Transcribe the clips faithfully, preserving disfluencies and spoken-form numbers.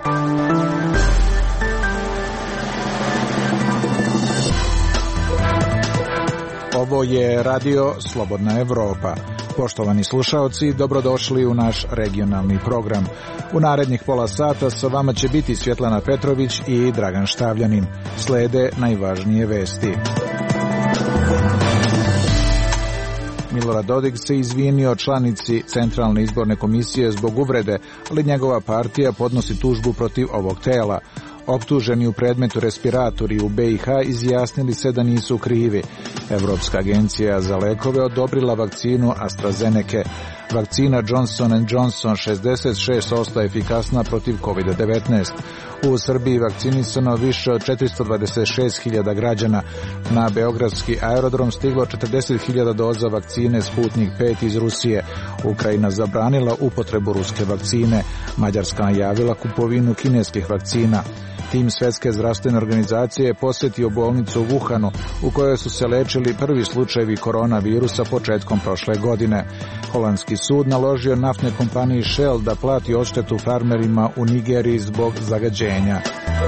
Ovo je Radio Slobodna Evropa. Poštovani slušaoci, dobrodošli u naš regionalni program. U narednih pola sata sa vama će biti Svjetlana Petrović i Dragan Štavljanin. Slede najvažnije vesti. Milorad Dodik se izvinio članici Centralne izborne komisije zbog uvrede, ali njegova partija podnosi tužbu protiv ovog tela. Optuženi u predmetu respiratori u B i H izjasnili se da nisu krivi. Evropska agencija za lekove odobrila vakcinu AstraZeneca. Vakcina Johnson and Johnson šezdeset šest posto efikasna protiv kovid devetnaest. U Srbiji vakcinisano više od četiristo dvadeset šest hiljada građana. Na beogradski aerodrom stiglo četrdeset hiljada doza vakcine Sputnik pet iz Rusije. Ukrajina zabranila upotrebu ruske vakcine. Mađarska najavila kupovinu kineskih vakcina. Tim Svjetske zdravstvene organizacije je posjetio bolnicu u Wuhanu, u kojoj su se lečili prvi slučajevi koronavirusa početkom prošle godine. Holandski sud naložio naftnoj kompaniji Shell da plati odštetu farmerima u Nigeriji zbog zagađenja.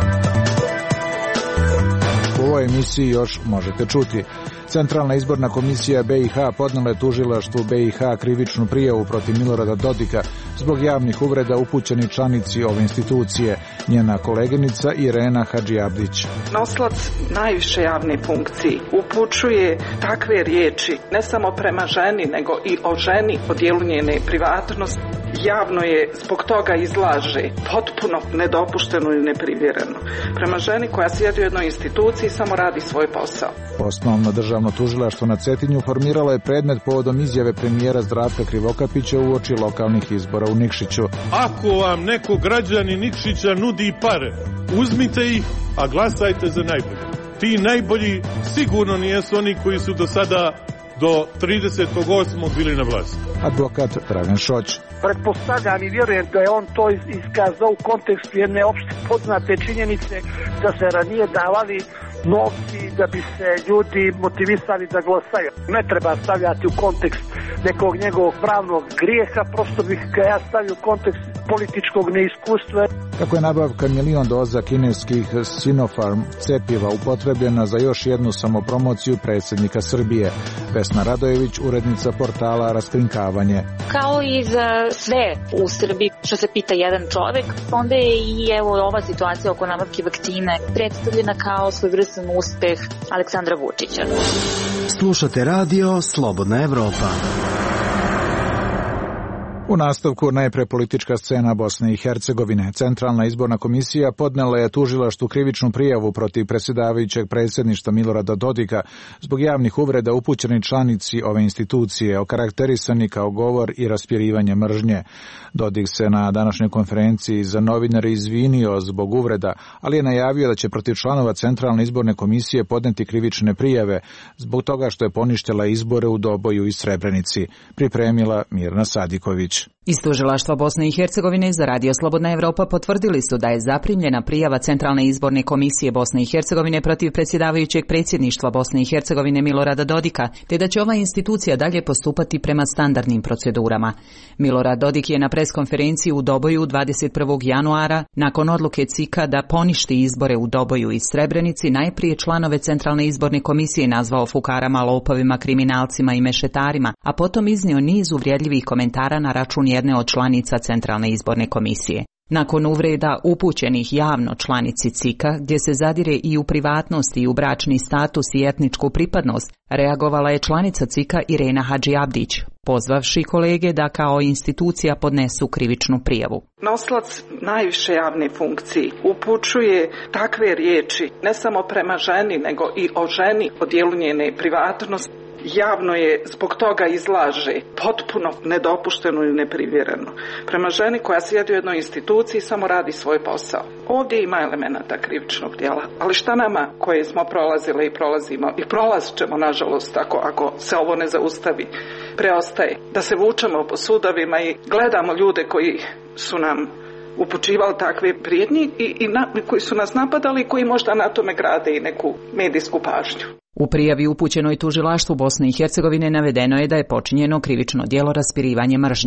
U ovoj emisiji još možete čuti. Centralna izborna komisija B i H podnela je tužilaštvu B i H krivičnu prijavu protiv Milorada Dodika zbog javnih uvreda upućenih članici ove institucije, njena koleginica Irena Hadžiabdić. Nosilac najviše javne funkcije upućuje takve riječi ne samo prema ženi, nego i o ženi, o dijelu njene privatnosti. Javno je zbog toga izlaže potpuno nedopušteno i neprimjereno prema ženi koja sjedi u jednoj instituciji i samo radi svoj posao. Osnovno državno tužilaštvo na Cetinju formiralo je predmet povodom izjave premijera Zdravka Krivokapića uoči lokalnih izbora u Nikšiću. Ako vam neko građani Nikšića nudi pare, uzmite ih, a glasajte za najbolje. Ti najbolji sigurno nijesu oni koji su do sada do tridesetog osmog bili na vlasti. Advokat Dragan Šoć. Pretpostavljam i vjerujem da je on to iskazao u kontekstu jedne opšte poznate činjenice da se ranije davali novci da bi se ljudi motivisali da glasaju. Ne treba stavljati u kontekst nekog njegovog pravnog grijeha, prosto bih ga ja stavio u kontekst političkog neiskustva. Kako je nabavka milion doza kineskih Sinopharm cepiva upotrebljena za još jednu samopromociju predsjednika Srbije. Vesna Radojević, urednica portala Raskrinkavanje. Kao i za sve u Srbiji što se pita jedan čovjek, onda je i evo ova situacija oko nabavke vakcine predstavljena kao svojevrstan uspeh Aleksandra Vučića. Slušate radio Slobodna Evropa. U nastavku najpre politička scena Bosne i Hercegovine. Centralna izborna komisija podnela je tužilaštvu krivičnu prijavu protiv predsjedavajućeg predsjedništva Milorada Dodika zbog javnih uvreda upućenih članici ove institucije, okarakterisani kao govor i raspirivanje mržnje. Dodik se na današnjoj konferenciji za novinare izvinio zbog uvreda, ali je najavio da će protiv članova Centralne izborne komisije podneti krivične prijave zbog toga što je poništila izbore u Doboju i Srebrenici. Pripremila Mirna Sadiković. Iz tužilaštva Bosne i Hercegovine za Radio Slobodna Evropa potvrdili su da je zaprimljena prijava Centralne izborne komisije Bosne i Hercegovine protiv predsjedavajućeg predsjedništva Bosne i Hercegovine Milorada Dodika, te da će ova institucija dalje postupati prema standardnim procedurama. Milorad Dodik je na preskonferenciji u Doboju dvadeset prvog januara, nakon odluke C I K-a da poništi izbore u Doboju i Srebrenici, najprije članove Centralne izborne komisije nazvao fukarama, lopovima, kriminalcima i mešetarima, a potom iznio niz uvredljivih komentara na račun jedne od članica Centralne izborne komisije. Nakon uvreda upućenih javno članici C I K-a, gdje se zadire i u privatnost i u bračni status i etničku pripadnost, reagovala je članica C I K-a Irena Hadžiabdić, pozvavši kolege da kao institucija podnesu krivičnu prijavu. Nosilac najviše javne funkcije upućuje takve riječi ne samo prema ženi, nego i o ženi, o dijelu njene privatnosti. Javno je zbog toga izlaže potpuno nedopušteno i neprimjereno prema ženi koja sjedi u jednoj instituciji i samo radi svoj posao. Ovdje ima elemenata krivičnog djela, ali šta nama koji smo prolazili i prolazimo i prolazit ćemo nažalost ako, ako se ovo ne zaustavi, preostaje da se vučemo po sudovima i gledamo ljude koji su nam upućivali takve prijetnje i, i na, koji su nas napadali i koji možda na tome grade i neku medijsku pažnju. U prijavi upućenoj tužilaštvu Bosne i Hercegovine navedeno je da je počinjeno krivično djelo raspirivanje mržnje.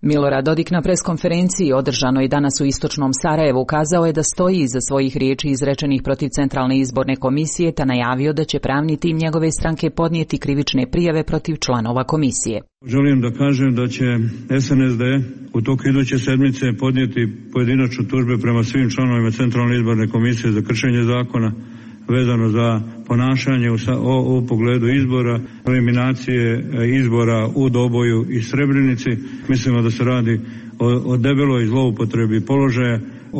Milorad Dodik na preskonferenciji održanoj danas u istočnom Sarajevu kazao je da stoji iza svojih riječi izrečenih protiv Centralne izborne komisije, te najavio da će pravni tim njegove stranke podnijeti krivične prijave protiv članova komisije. Želim da kažem da će S N S D u toku iduće sedmice podnijeti pojedinačne tužbe prema svim članovima Centralne izborne komisije za kršenje zakona vezano za ponašanje u, u, u pogledu izbora, eliminacije izbora u Doboju i Srebrenici. Mislimo da se radi o, o debeloj zloupotrebi položaja,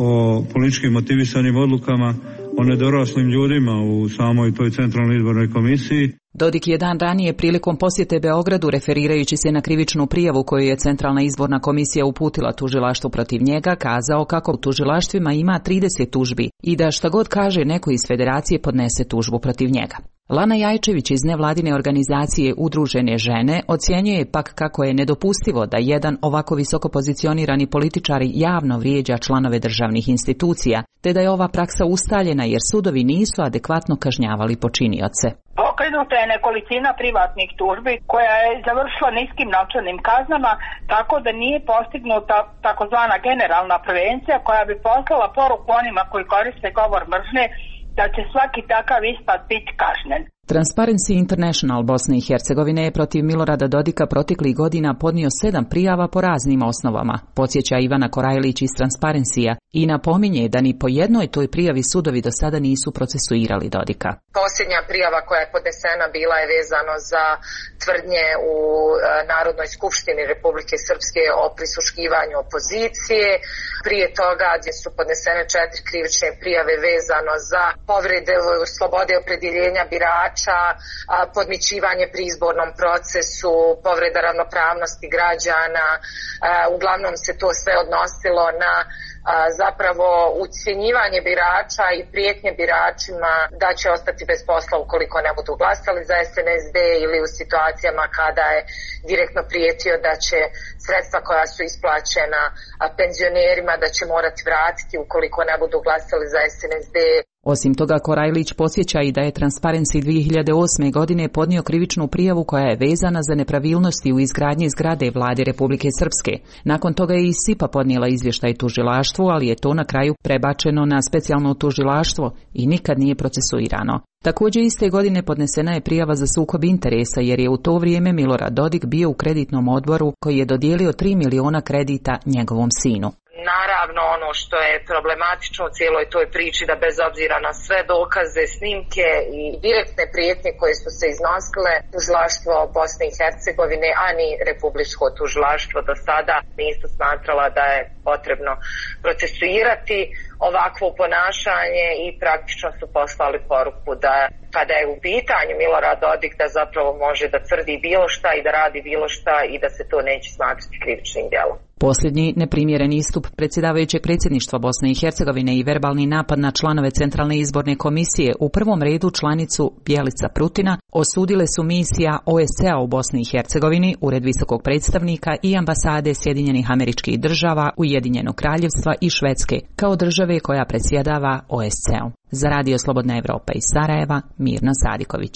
o politički motivisanim odlukama, o nedoraslim ljudima u samoj toj Centralnoj izbornoj komisiji. Dodik je dan ranije prilikom posjete Beogradu, referirajući se na krivičnu prijavu koju je Centralna izborna komisija uputila tužilaštvu protiv njega, kazao kako u tužilaštvima ima trideset tužbi i da šta god kaže neko iz federacije podnese tužbu protiv njega. Lana Jajčević iz nevladine organizacije Udružene žene ocjenjuje pak kako je nedopustivo da jedan ovako visoko pozicionirani političar javno vrijeđa članove državnih institucija, te da je ova praksa ustaljena jer sudovi nisu adekvatno kažnjavali počinioce. Pokrenuta je nekolicina privatnih tužbi koja je završila niskim novčanim kaznama, tako da nije postignuta takozvana generalna prevencija koja bi poslala poruku onima koji koriste govor mržnje da će svaki takav ispad biti kažnjen. Transparency International Bosne i Hercegovine je protiv Milorada Dodika proteklih godina podnio sedam prijava po raznim osnovama, podsjeća Ivana Korajlić iz Transparencija i napominje da ni po jednoj toj prijavi sudovi do sada nisu procesuirali Dodika. Posljednja prijava koja je podnesena bila je vezano za tvrdnje u Narodnoj skupštini Republike Srpske o prisluškivanju opozicije. Prije toga gdje su podnesene četiri krivične prijave vezano za povrede slobode opredjeljenja birača, podmićivanje pri izbornom procesu, povreda ravnopravnosti građana. Uglavnom se to sve odnosilo na zapravo ucjenjivanje birača i prijetnje biračima da će ostati bez posla ukoliko ne budu glasali za S N S D ili u situacijama kada je direktno prijetio da će sredstva koja su isplaćena penzionerima da će morati vratiti ukoliko ne budu glasali za S N S D. Osim toga, Korajlić podsjeća i da je Transparency dvije hiljade osme. godine podnio krivičnu prijavu koja je vezana za nepravilnosti u izgradnji zgrade Vlade Republike Srpske. Nakon toga je i S I P A podnijela izvještaj tužilaštvu, ali je to na kraju prebačeno na specijalno tužilaštvo i nikad nije procesuirano. Također iste godine podnesena je prijava za sukob interesa jer je u to vrijeme Milorad Dodik bio u kreditnom odboru koji je dodijelio tri miliona kredita njegovom sinu. Naravno, ono što je problematično u cijeloj toj priči da bez obzira na sve dokaze, snimke i direktne prijetnje koje su se iznosile, tužilaštvo Bosne i Hercegovine, a ni Republičko tužilaštvo do sada nisu smatrala da je potrebno procesuirati ovakvo ponašanje i praktično su poslali poruku da kada je u pitanju Milorad Dodik da zapravo može da tvrdi bilo šta i da radi bilo šta i da se to neće smatrati krivičnim djelom. Posljednji neprimjeren istup predsjedavajućeg predsjedništva Bosne i Hercegovine i verbalni napad na članove Centralne izborne komisije, u prvom redu članicu Bjelica Prutina, osudile su misija O S C E a u Bosni i Hercegovini, Ured visokog predstavnika i ambasade Sjedinjenih Američkih Država, Ujedinjenog Kraljevstva i Švedske, kao države koja predsjedava O S C E om. Za Radio Slobodna Evropa iz Sarajeva, Mirna Sadiković.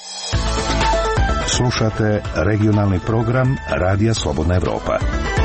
Slušate regionalni program Radija Slobodna Evropa.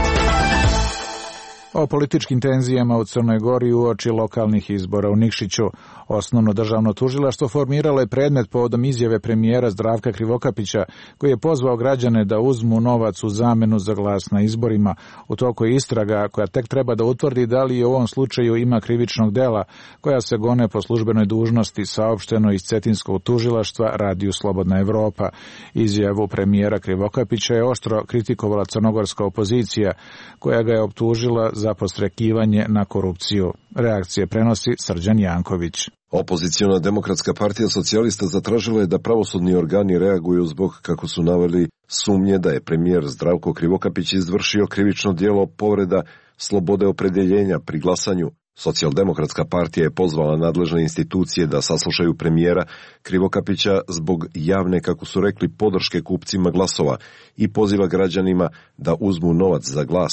O političkim tenzijama u Crnoj Gori uoči lokalnih izbora u Nikšiću. Osnovno državno tužilaštvo formiralo je predmet povodom izjave premijera Zdravka Krivokapića, koji je pozvao građane da uzmu novac u zamenu za glas na izborima. U toku je istraga koja tek treba da utvrdi da li je u ovom slučaju ima krivičnog dela, koja se gone po službenoj dužnosti, saopšteno iz Cetinskog tužilaštva Radiju Slobodna Evropa. Izjavu premijera Krivokapića je oštro kritikovala crnogorska opozicija, koja ga je optužila za podstrekivanje na korupciju. Reakcije prenosi Srđan Janković. Opoziciona demokratska partija socijalista zatražila je da pravosudni organi reaguju zbog, kako su naveli, sumnje da je premijer Zdravko Krivokapić izvršio krivično djelo povreda slobode opredjeljenja pri glasanju. Socijaldemokratska partija je pozvala nadležne institucije da saslušaju premijera Krivokapića zbog javne, kako su rekli, podrške kupcima glasova i poziva građanima da uzmu novac za glas.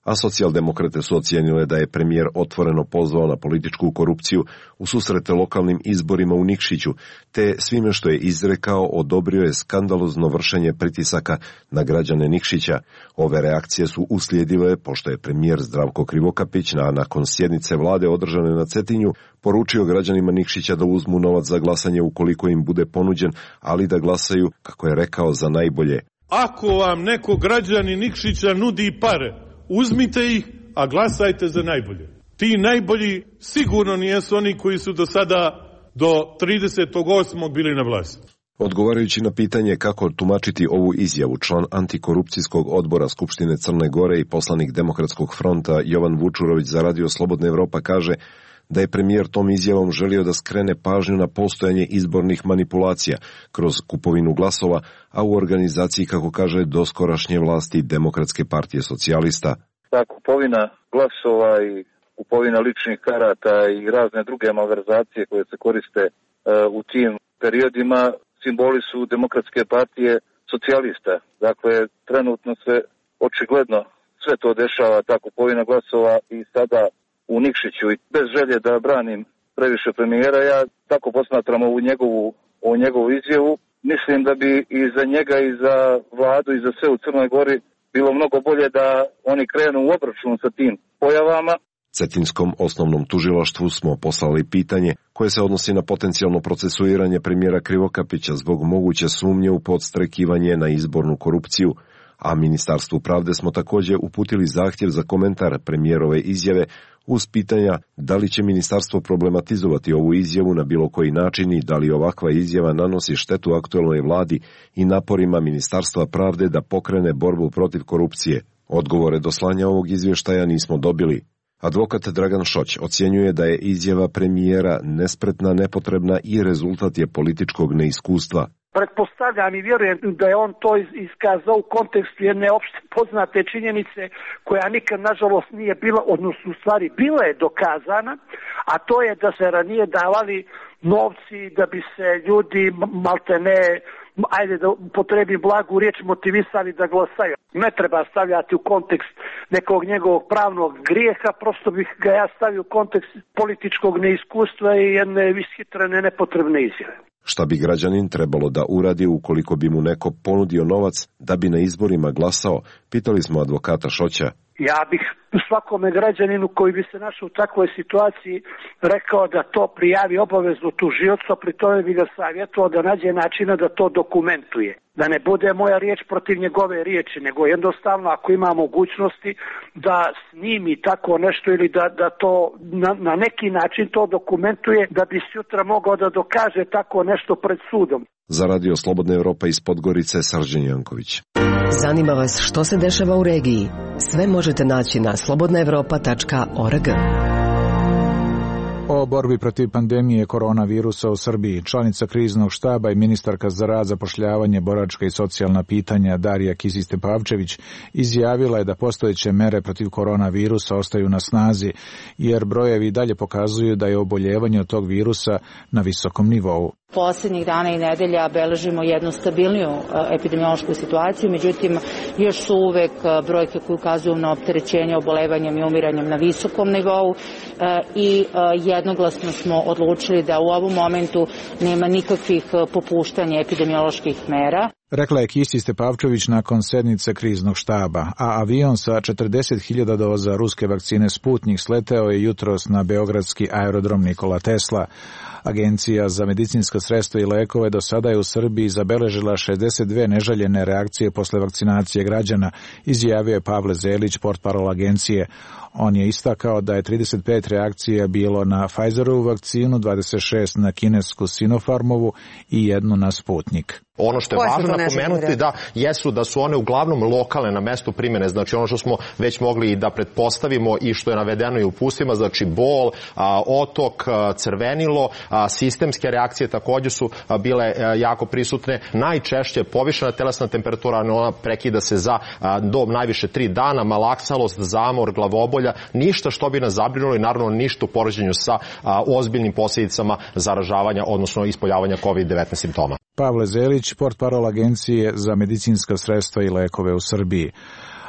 a socijaldemokrate su ocijenile da je premijer otvoreno pozvao na političku korupciju u susrete lokalnim izborima u Nikšiću, te svime što je izrekao odobrio je skandalozno vršenje pritisaka na građane Nikšića. Ove reakcije su uslijedile pošto je premijer Zdravko Krivokapić na nakon sjednice vlade održane na Cetinju poručio građanima Nikšića da uzmu novac za glasanje ukoliko im bude ponuđen, ali da glasaju, kako je rekao, za najbolje. Ako vam neko građani Nikšića nudi pare, uzmite ih, a glasajte za najbolje. Ti najbolji sigurno nijesu oni koji su do sada, do tridesetog osmog bili na vlasti. Odgovarajući na pitanje kako tumačiti ovu izjavu, član antikorupcijskog odbora Skupštine Crne Gore i poslanik Demokratskog fronta Jovan Vučurović za Radio Slobodna Evropa kaže da je premijer tom izjavom želio da skrene pažnju na postojanje izbornih manipulacija kroz kupovinu glasova, a u organizaciji, kako kaže, doskorašnje vlasti Demokratske partije socijalista. Ta kupovina glasova i kupovina ličnih karata i razne druge malverzacije koje se koriste uh, u tim periodima simboli su Demokratske partije socijalista. Dakle, trenutno se očigledno sve to dešava, ta kupovina glasova i sada u Nikšiću. I bez želje da branim previše premijera, ja tako posmatram ovu njegovu, ovu njegovu izjavu. Mislim da bi i za njega i za vladu i za sve u Crnoj Gori bilo mnogo bolje da oni krenu u obračun sa tim pojavama. Cetinskom osnovnom tužilaštvu smo poslali pitanje koje se odnosi na potencijalno procesuiranje premijera Krivokapića zbog moguće sumnje u podstrekivanje na izbornu korupciju, a Ministarstvu pravde smo također uputili zahtjev za komentar premijerove izjave uz pitanja da li će ministarstvo problematizovati ovu izjavu na bilo koji način i da li ovakva izjava nanosi štetu aktuelnoj vladi i naporima Ministarstva pravde da pokrene borbu protiv korupcije. Odgovore do slanja ovog izvještaja nismo dobili. Advokat Dragan Šoć ocjenjuje da je izjava premijera nespretna, nepotrebna i rezultat je političkog neiskustva. Pretpostavljam i vjerujem da je on to iskazao u kontekstu jedne opšte poznate činjenice koja nikad nažalost nije bila, odnosno u stvari bila je dokazana, a to je da se ranije davali novci da bi se ljudi maltene, ajde da upotrebim blagu riječ, motivisali da glasaju. Ne treba stavljati u kontekst nekog njegovog pravnog grijeha, prosto bih ga ja stavio u kontekst političkog neiskustva i jedne ishitrene nepotrebne izjave. Šta bi građanin trebalo da uradi ukoliko bi mu neko ponudio novac da bi na izborima glasao, pitali smo advokata Šoća. Ja bih svakome građaninu koji bi se našao u takvoj situaciji rekao da to prijavi obavezno tužiocu, a pri tome bi ga savjetovao da nađe načina da to dokumentuje. Da ne bude moja riječ protiv njegove riječi, nego jednostavno ako ima mogućnosti da snimi tako nešto ili da, da to na, na neki način to dokumentuje da bi sutra mogao da dokaže tako nešto pred sudom. Za Radio Slobodna Evropa iz Podgorice, Srđan Janković. Zanima vas što se dešava u regiji? Sve možete naći na slobodna evropa tačka org. O borbi protiv pandemije koronavirusa u Srbiji, članica kriznog štaba i ministarka za rad, zapošljavanje, boračka i socijalna pitanja Darija Kisić Tepavčević izjavila je da postojeće mere protiv koronavirusa ostaju na snazi, jer brojevi dalje pokazuju da je oboljevanje od tog virusa na visokom nivou. Poslednjih dana i nedelja beležimo jednu stabilniju epidemiološku situaciju, međutim još su uvek brojke koje ukazuju na opterećenje obolevanjem i umiranjem na visokom nivou i jednoglasno smo odlučili da u ovom momentu nema nikakvih popuštanja epidemioloških mera. Rekla je Kisić Tepavčević nakon sednice kriznog štaba, a avion sa četrdeset hiljada doza ruske vakcine Sputnik sleteo je jutros na beogradski aerodrom Nikola Tesla. Agencija za medicinska sredstva i lekove do sada je u Srbiji zabeležila šezdeset dve neželjene reakcije posle vakcinacije građana, izjavio je Pavle Zelić, portparol agencije. On je istakao da je trideset pet reakcija bilo na Pfizerovu vakcinu, dvadeset šest na kinesku Sinopharmovu i jednu na Sputnik. Ono što je važno napomenuti da jesu da su one uglavnom lokalne na mestu primjene, znači ono što smo već mogli i da pretpostavimo i što je navedeno i u upustvima, znači bol, a, otok, a, crvenilo, a, sistemske reakcije također su a, bile a, jako prisutne. Najčešće povišena telesna temperatura, ona prekida se za a, do najviše tri dana, malaksalost, zamor, glavobolja, ništa što bi nas zabrinulo i naravno ništa u poređenju sa a, ozbiljnim posljedicama zaražavanja, odnosno ispoljavanja kovid devetnaest simptoma. Pavle Zelić, portparol agencije za medicinska sredstva i lekove u Srbiji.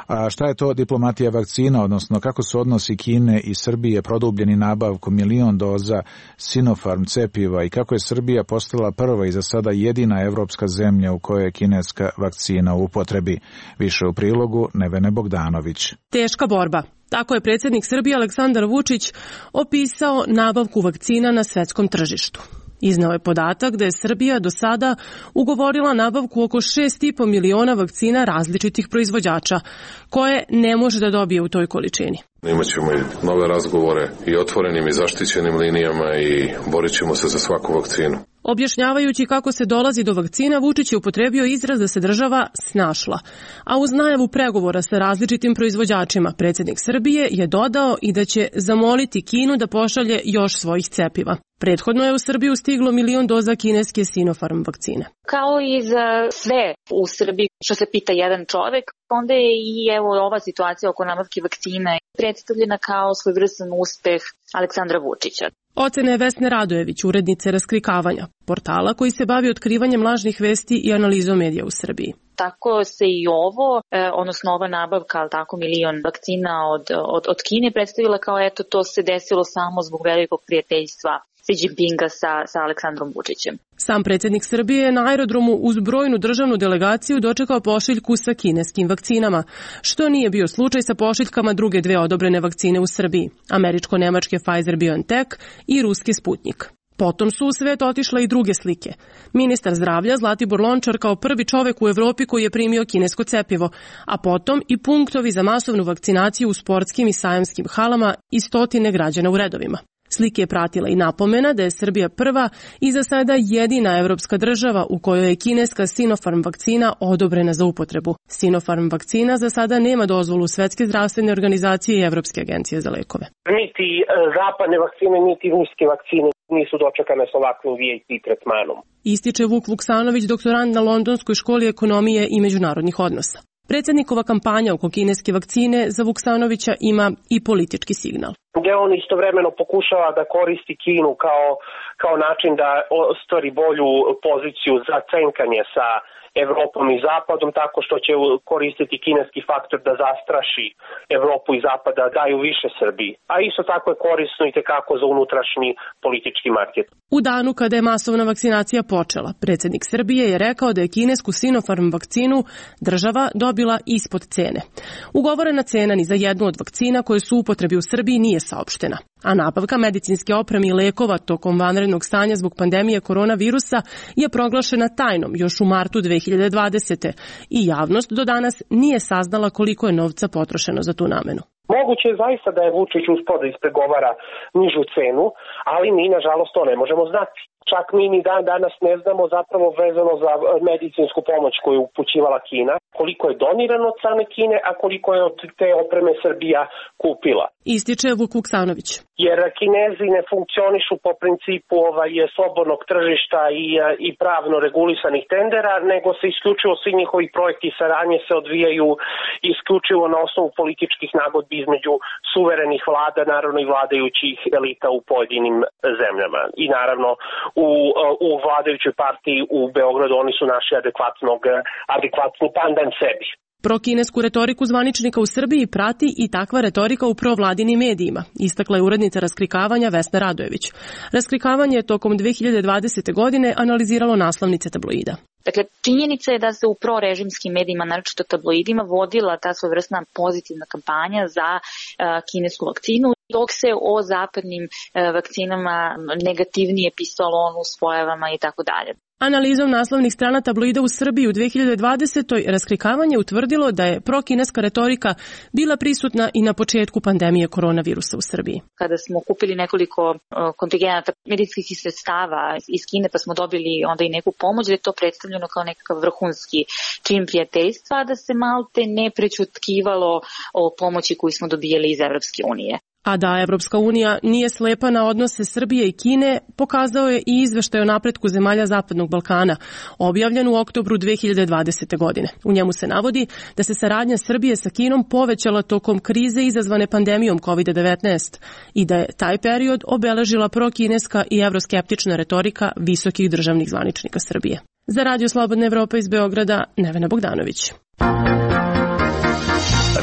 A šta je to diplomatija vakcina, odnosno kako su odnosi Kine i Srbije produbljeni nabavkom milion doza Sinopharm cepiva i kako je Srbija postala prva i za sada jedina evropska zemlja u kojoj je kineska vakcina u upotrebi? Više u prilogu Nevene Bogdanović. Teška borba. Tako je predsjednik Srbije Aleksandar Vučić opisao nabavku vakcina na svetskom tržištu. Izneo je podatak da je Srbija do sada ugovorila nabavku oko šest i po miliona vakcina različitih proizvođača, koje ne može da dobije u toj količini. Imaćemo i nove razgovore i otvorenim i zaštićenim linijama i borit ćemo se za svaku vakcinu. Objašnjavajući kako se dolazi do vakcina, Vučić je upotrebio izraz da se država snašla. A uz najavu pregovora sa različitim proizvođačima, predsjednik Srbije je dodao i da će zamoliti Kinu da pošalje još svojih cepiva. Prethodno je u Srbiju stiglo milion doza kineske Sinopharm vakcine. Kao i za sve u Srbiji što se pita jedan čovek, onda je i evo ova situacija oko nabavke vakcina predstavljena kao svojevrstan uspeh Aleksandra Vučića. Ocena je Vesne Radojević, urednice Raskrikavanja, portala koji se bavi otkrivanjem lažnih vesti i analizom medija u Srbiji. Tako se i ovo, odnosno ova nabavka, ali tako milion vakcina od, od, od Kine predstavila kao eto to se desilo samo zbog velikog prijateljstva Xi Jinpinga sa, sa Aleksandrom Vučićem. Sam predsjednik Srbije je na aerodromu uz brojnu državnu delegaciju dočekao pošiljku sa kineskim vakcinama, što nije bio slučaj sa pošiljkama druge dve odobrene vakcine u Srbiji, američko-nemačke Pfizer-BioNTech i ruske Sputnik. Potom su u svet otišle i druge slike. Ministar zdravlja Zlatibor Lončar kao prvi čovek u Evropi koji je primio kinesko cepivo, a potom i punktovi za masovnu vakcinaciju u sportskim i sajamskim halama i stotine građana u redovima. Slike je pratila i napomena da je Srbija prva i za sada jedina evropska država u kojoj je kineska Sinopharm vakcina odobrena za upotrebu. Sinopharm vakcina za sada nema dozvolu Svetske zdravstvene organizacije i Evropske agencije za lekove. Niti zapadne vakcine, niti ruske vakcine nisu dočekane s ovakvim V I P tretmanom. Ističe Vuk Vuksanović, doktorant na Londonskoj školi ekonomije i međunarodnih odnosa. Predsjednikova kampanja oko kineske vakcine za Vuksanovića ima i politički signal. Gde on istovremeno pokušava da koristi Kinu kao, kao način da ostvari bolju poziciju za cenkanje sa Evropom i Zapadom, tako što će koristiti kineski faktor da zastraši Evropu i Zapad da daju više Srbiji. A isto tako je korisno i tekako za unutrašnji politički market. U danu kada je masovna vakcinacija počela, predsjednik Srbije je rekao da je kinesku Sinopharm vakcinu država dobila ispod cene. Ugovorena cena ni za jednu od vakcina koje su u upotrebi u Srbiji nije saopštena, a nabavka medicinske opreme i lekova tokom vanrednog stanja zbog pandemije koronavirusa je proglašena tajnom još u martu dve hiljade dvadesete. i javnost do danas nije saznala koliko je novca potrošeno za tu namenu. Moguće je zaista da je Vučić uspeo da ispregovara nižu cenu, ali mi nažalost to ne možemo znati. Čak mi ni dan danas ne znamo zapravo vezano za medicinsku pomoć koju je upućivala Kina, koliko je donirano od strane Kine, a koliko je od te opreme Srbija kupila. Ističe Vuk Vuksanović. Jer Kinezi ne funkcionišu po principu ovaj, slobodnog tržišta i, i pravno regulisanih tendera, nego se isključivo svi njihovi projekti i saradnje se odvijaju isključivo na osnovu političkih nagodbi između suverenih vlada, naravno i vladajućih elita u pojedinim zemljama. I naravno u, u vladajućoj partiji u Beogradu oni su naši adekvatnog, adekvatni pandan sebi. Prokinesku retoriku zvaničnika u Srbiji prati i takva retorika u provladinim medijima, istakla je urednica Raskrikavanja Vesna Radojević. Raskrikavanje je tokom dve hiljade dvadesete. godine analiziralo naslovnice tabloida. Dakle, činjenica je da se u prorežimskim medijima, naročito tabloidima, vodila ta svojevrsna pozitivna kampanja za uh, kinesku vakcinu, dok se o zapadnim uh, vakcinama negativnije pisalo o nuspojavama i tako dalje. Analizom naslovnih strana tabloida u Srbiji u dve hiljade dvadesetoj. Raskrikavanje utvrdilo da je prokineska retorika bila prisutna i na početku pandemije koronavirusa u Srbiji. Kada smo kupili nekoliko kontingenata medicinskih sredstava iz Kine, pa smo dobili onda i neku pomoć, da je to predstavljeno kao nekakav vrhunski čin prijateljstva, da se malte ne prećutkivalo o pomoći koju smo dobijali iz Evropske unije. A da Evropska unija nije slepa na odnose Srbije i Kine, pokazao je i izveštaj o napretku zemalja Zapadnog Balkana, objavljen u oktobru dve hiljade dvadesete. godine. U njemu se navodi da se saradnja Srbije sa Kinom povećala tokom krize izazvane pandemijom kovid devetnaest i da je taj period obeležila prokineska i evroskeptična retorika visokih državnih zvaničnika Srbije. Za Radio Slobodna Evropa iz Beograda, Nevena Bogdanović.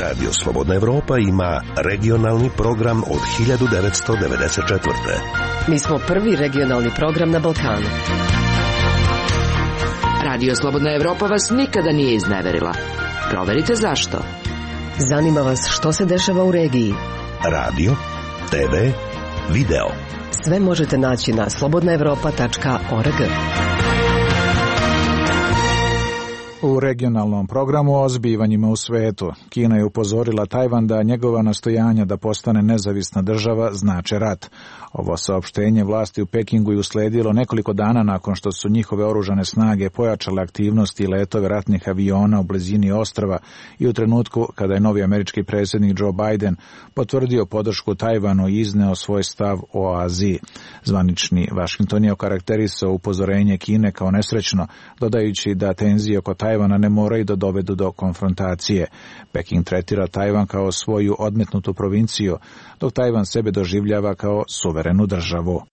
Radio Slobodna Evropa ima regionalni program od hiljadu devetsto devedeset četvrte. Mi smo prvi regionalni program na Balkanu. Radio Slobodna Evropa vas nikada nije izneverila. Proverite zašto. Zanima vas što se dešava u regiji. Radio, te ve, video. Sve možete naći na slobodna evropa tačka org. U regionalnom programu o zbivanjima u svetu, Kina je upozorila Tajvan da njegova nastojanja da postane nezavisna država znače rat. Ovo saopštenje vlasti u Pekingu je usledilo nekoliko dana nakon što su njihove oružane snage pojačale aktivnosti i letove ratnih aviona u blizini ostrva i u trenutku kada je novi američki predsjednik Joe Biden potvrdio podršku Tajvanu i izneo svoj stav o Aziji. Zvanični Vašington je okarakterisao upozorenje Kine kao nesrećno, dodajući da tenzije oko Tajvana ne moraju da dovedu do konfrontacije. Peking tretira Tajvan kao svoju odmetnutu provinciju, dok Tajvan sebe doživljava kao suverenu državu.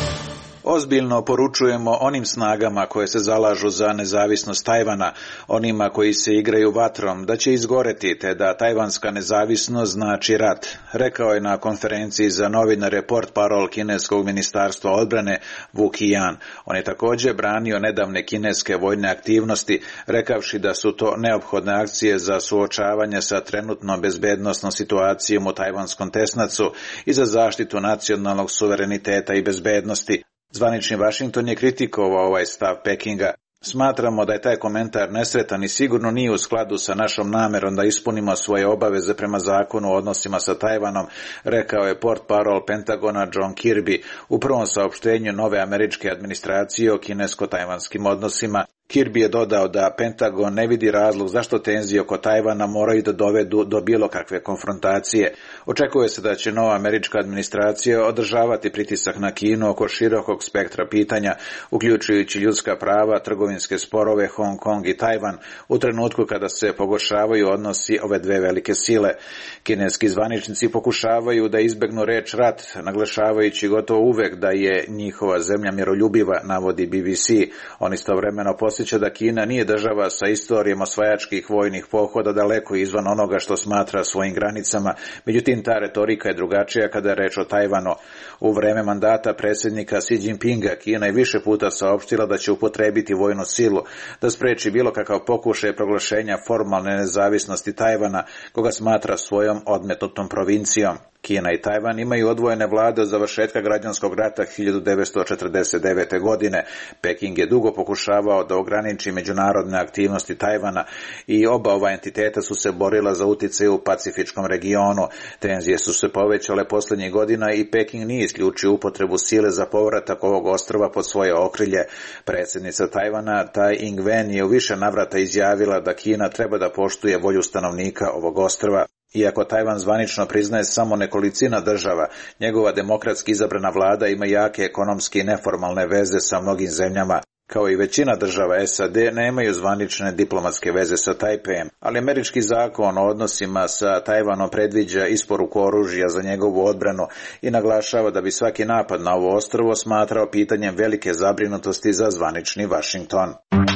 Ozbiljno poručujemo onim snagama koje se zalažu za nezavisnost Tajvana, onima koji se igraju vatrom, da će izgoreti, te da tajvanska nezavisnost znači rat, rekao je na konferenciji za novinare portparol kineskog ministarstva odbrane Wu Qian. On je također branio nedavne kineske vojne aktivnosti, rekavši da su to neophodne akcije za suočavanje sa trenutnom bezbednosnom situacijom u tajvanskom tesnacu i za zaštitu nacionalnog suvereniteta i bezbednosti. Zvanični Vašington je kritikovao ovaj stav Pekinga. Smatramo da je taj komentar nesretan i sigurno nije u skladu sa našom namerom da ispunimo svoje obaveze prema zakonu o odnosima sa Tajvanom, rekao je portparol Pentagona John Kirby u prvom saopštenju nove američke administracije o kinesko-tajvanskim odnosima. Kirby je dodao da Pentagon ne vidi razlog zašto tenzije oko Tajvana moraju da dovedu do bilo kakve konfrontacije. Očekuje se da će nova američka administracija održavati pritisak na Kinu oko širokog spektra pitanja, uključujući ljudska prava, trgovinske sporove, Hong Kong i Tajvan, u trenutku kada se pogoršavaju odnosi ove dve velike sile. Kineski zvaničnici pokušavaju da izbegnu reč rat, naglašavajući gotovo uvek da je njihova zemlja miroljubiva, navodi B B C. On istovremeno posjeća da Kina nije država sa istorijom osvajačkih vojnih pohoda daleko izvan onoga što smatra svojim granicama, međutim ta retorika je drugačija kada je reč o Tajvanu. U vreme mandata predsjednika Xi Jinpinga Kina je više puta saopštila da će upotrebiti vojnu silu da spreči bilo kakav pokušaj proglašenja formalne nezavisnosti Tajvana, koga smatra svojom odmetnutom provincijom. Kina i Tajvan imaju odvojene vlade od završetka građanskog rata hiljadu devetsto četrdeset devete. godine. Peking je dugo pokušavao da ograniči međunarodne aktivnosti Tajvana i oba ova entiteta su se borila za utjecaj u pacifičkom regionu. Tenzije su se povećale posljednjih godina i Peking nije isključio upotrebu sile za povratak ovog ostrva pod svoje okrilje. Predsjednica Tajvana Tai Ing-wen je u više navrata izjavila da Kina treba da poštuje volju stanovnika ovog ostrva. Iako Tajvan zvanično priznaje samo nekolicina država, njegova demokratski izabrana vlada ima jake ekonomske i neformalne veze sa mnogim zemljama. Kao i većina država S A D nemaju zvanične diplomatske veze sa Tajpejem, ali američki zakon o odnosima sa Tajvanom predviđa isporuku oružja za njegovu odbranu i naglašava da bi svaki napad na ovo ostrvo smatrao pitanjem velike zabrinutosti za zvanični Vašington.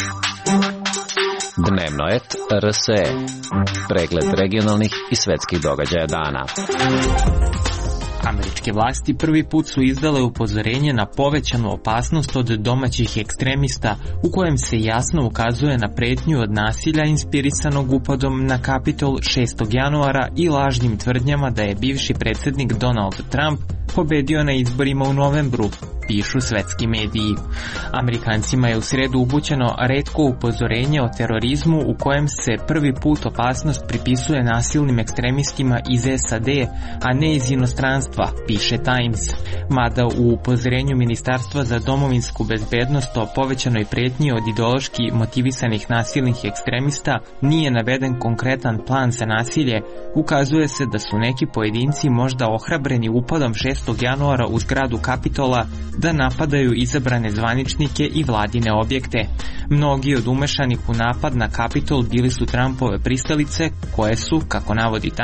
Dnevno et R S E. Pregled regionalnih i svetskih događaja dana. Američke vlasti prvi put su izdale upozorenje na povećanu opasnost od domaćih ekstremista, u kojem se jasno ukazuje na pretnju od nasilja inspirisanog upadom na Kapitol šestog januara i lažnim tvrdnjama da je bivši predsjednik Donald Trump pobedio na izborima u novembru, pišu svetski mediji. Amerikancima je u sredu upućeno retko upozorenje o terorizmu u kojem se prvi put opasnost pripisuje nasilnim ekstremistima iz S A D, a ne iz inostranstva, piše Times. Mada u upozorenju Ministarstva za domovinsku bezbednost o povećanoj pretnji od ideološki motivisanih nasilnih ekstremista nije naveden konkretan plan za nasilje, ukazuje se da su neki pojedinci možda ohrabreni upadom šestog januara u zgradu Kapitola da napadaju izabrane zvaničnike i vladine objekte. Mnogi od umešanih u napad na Kapitol bili su Trumpove pristalice, koje su, kako navodi Times,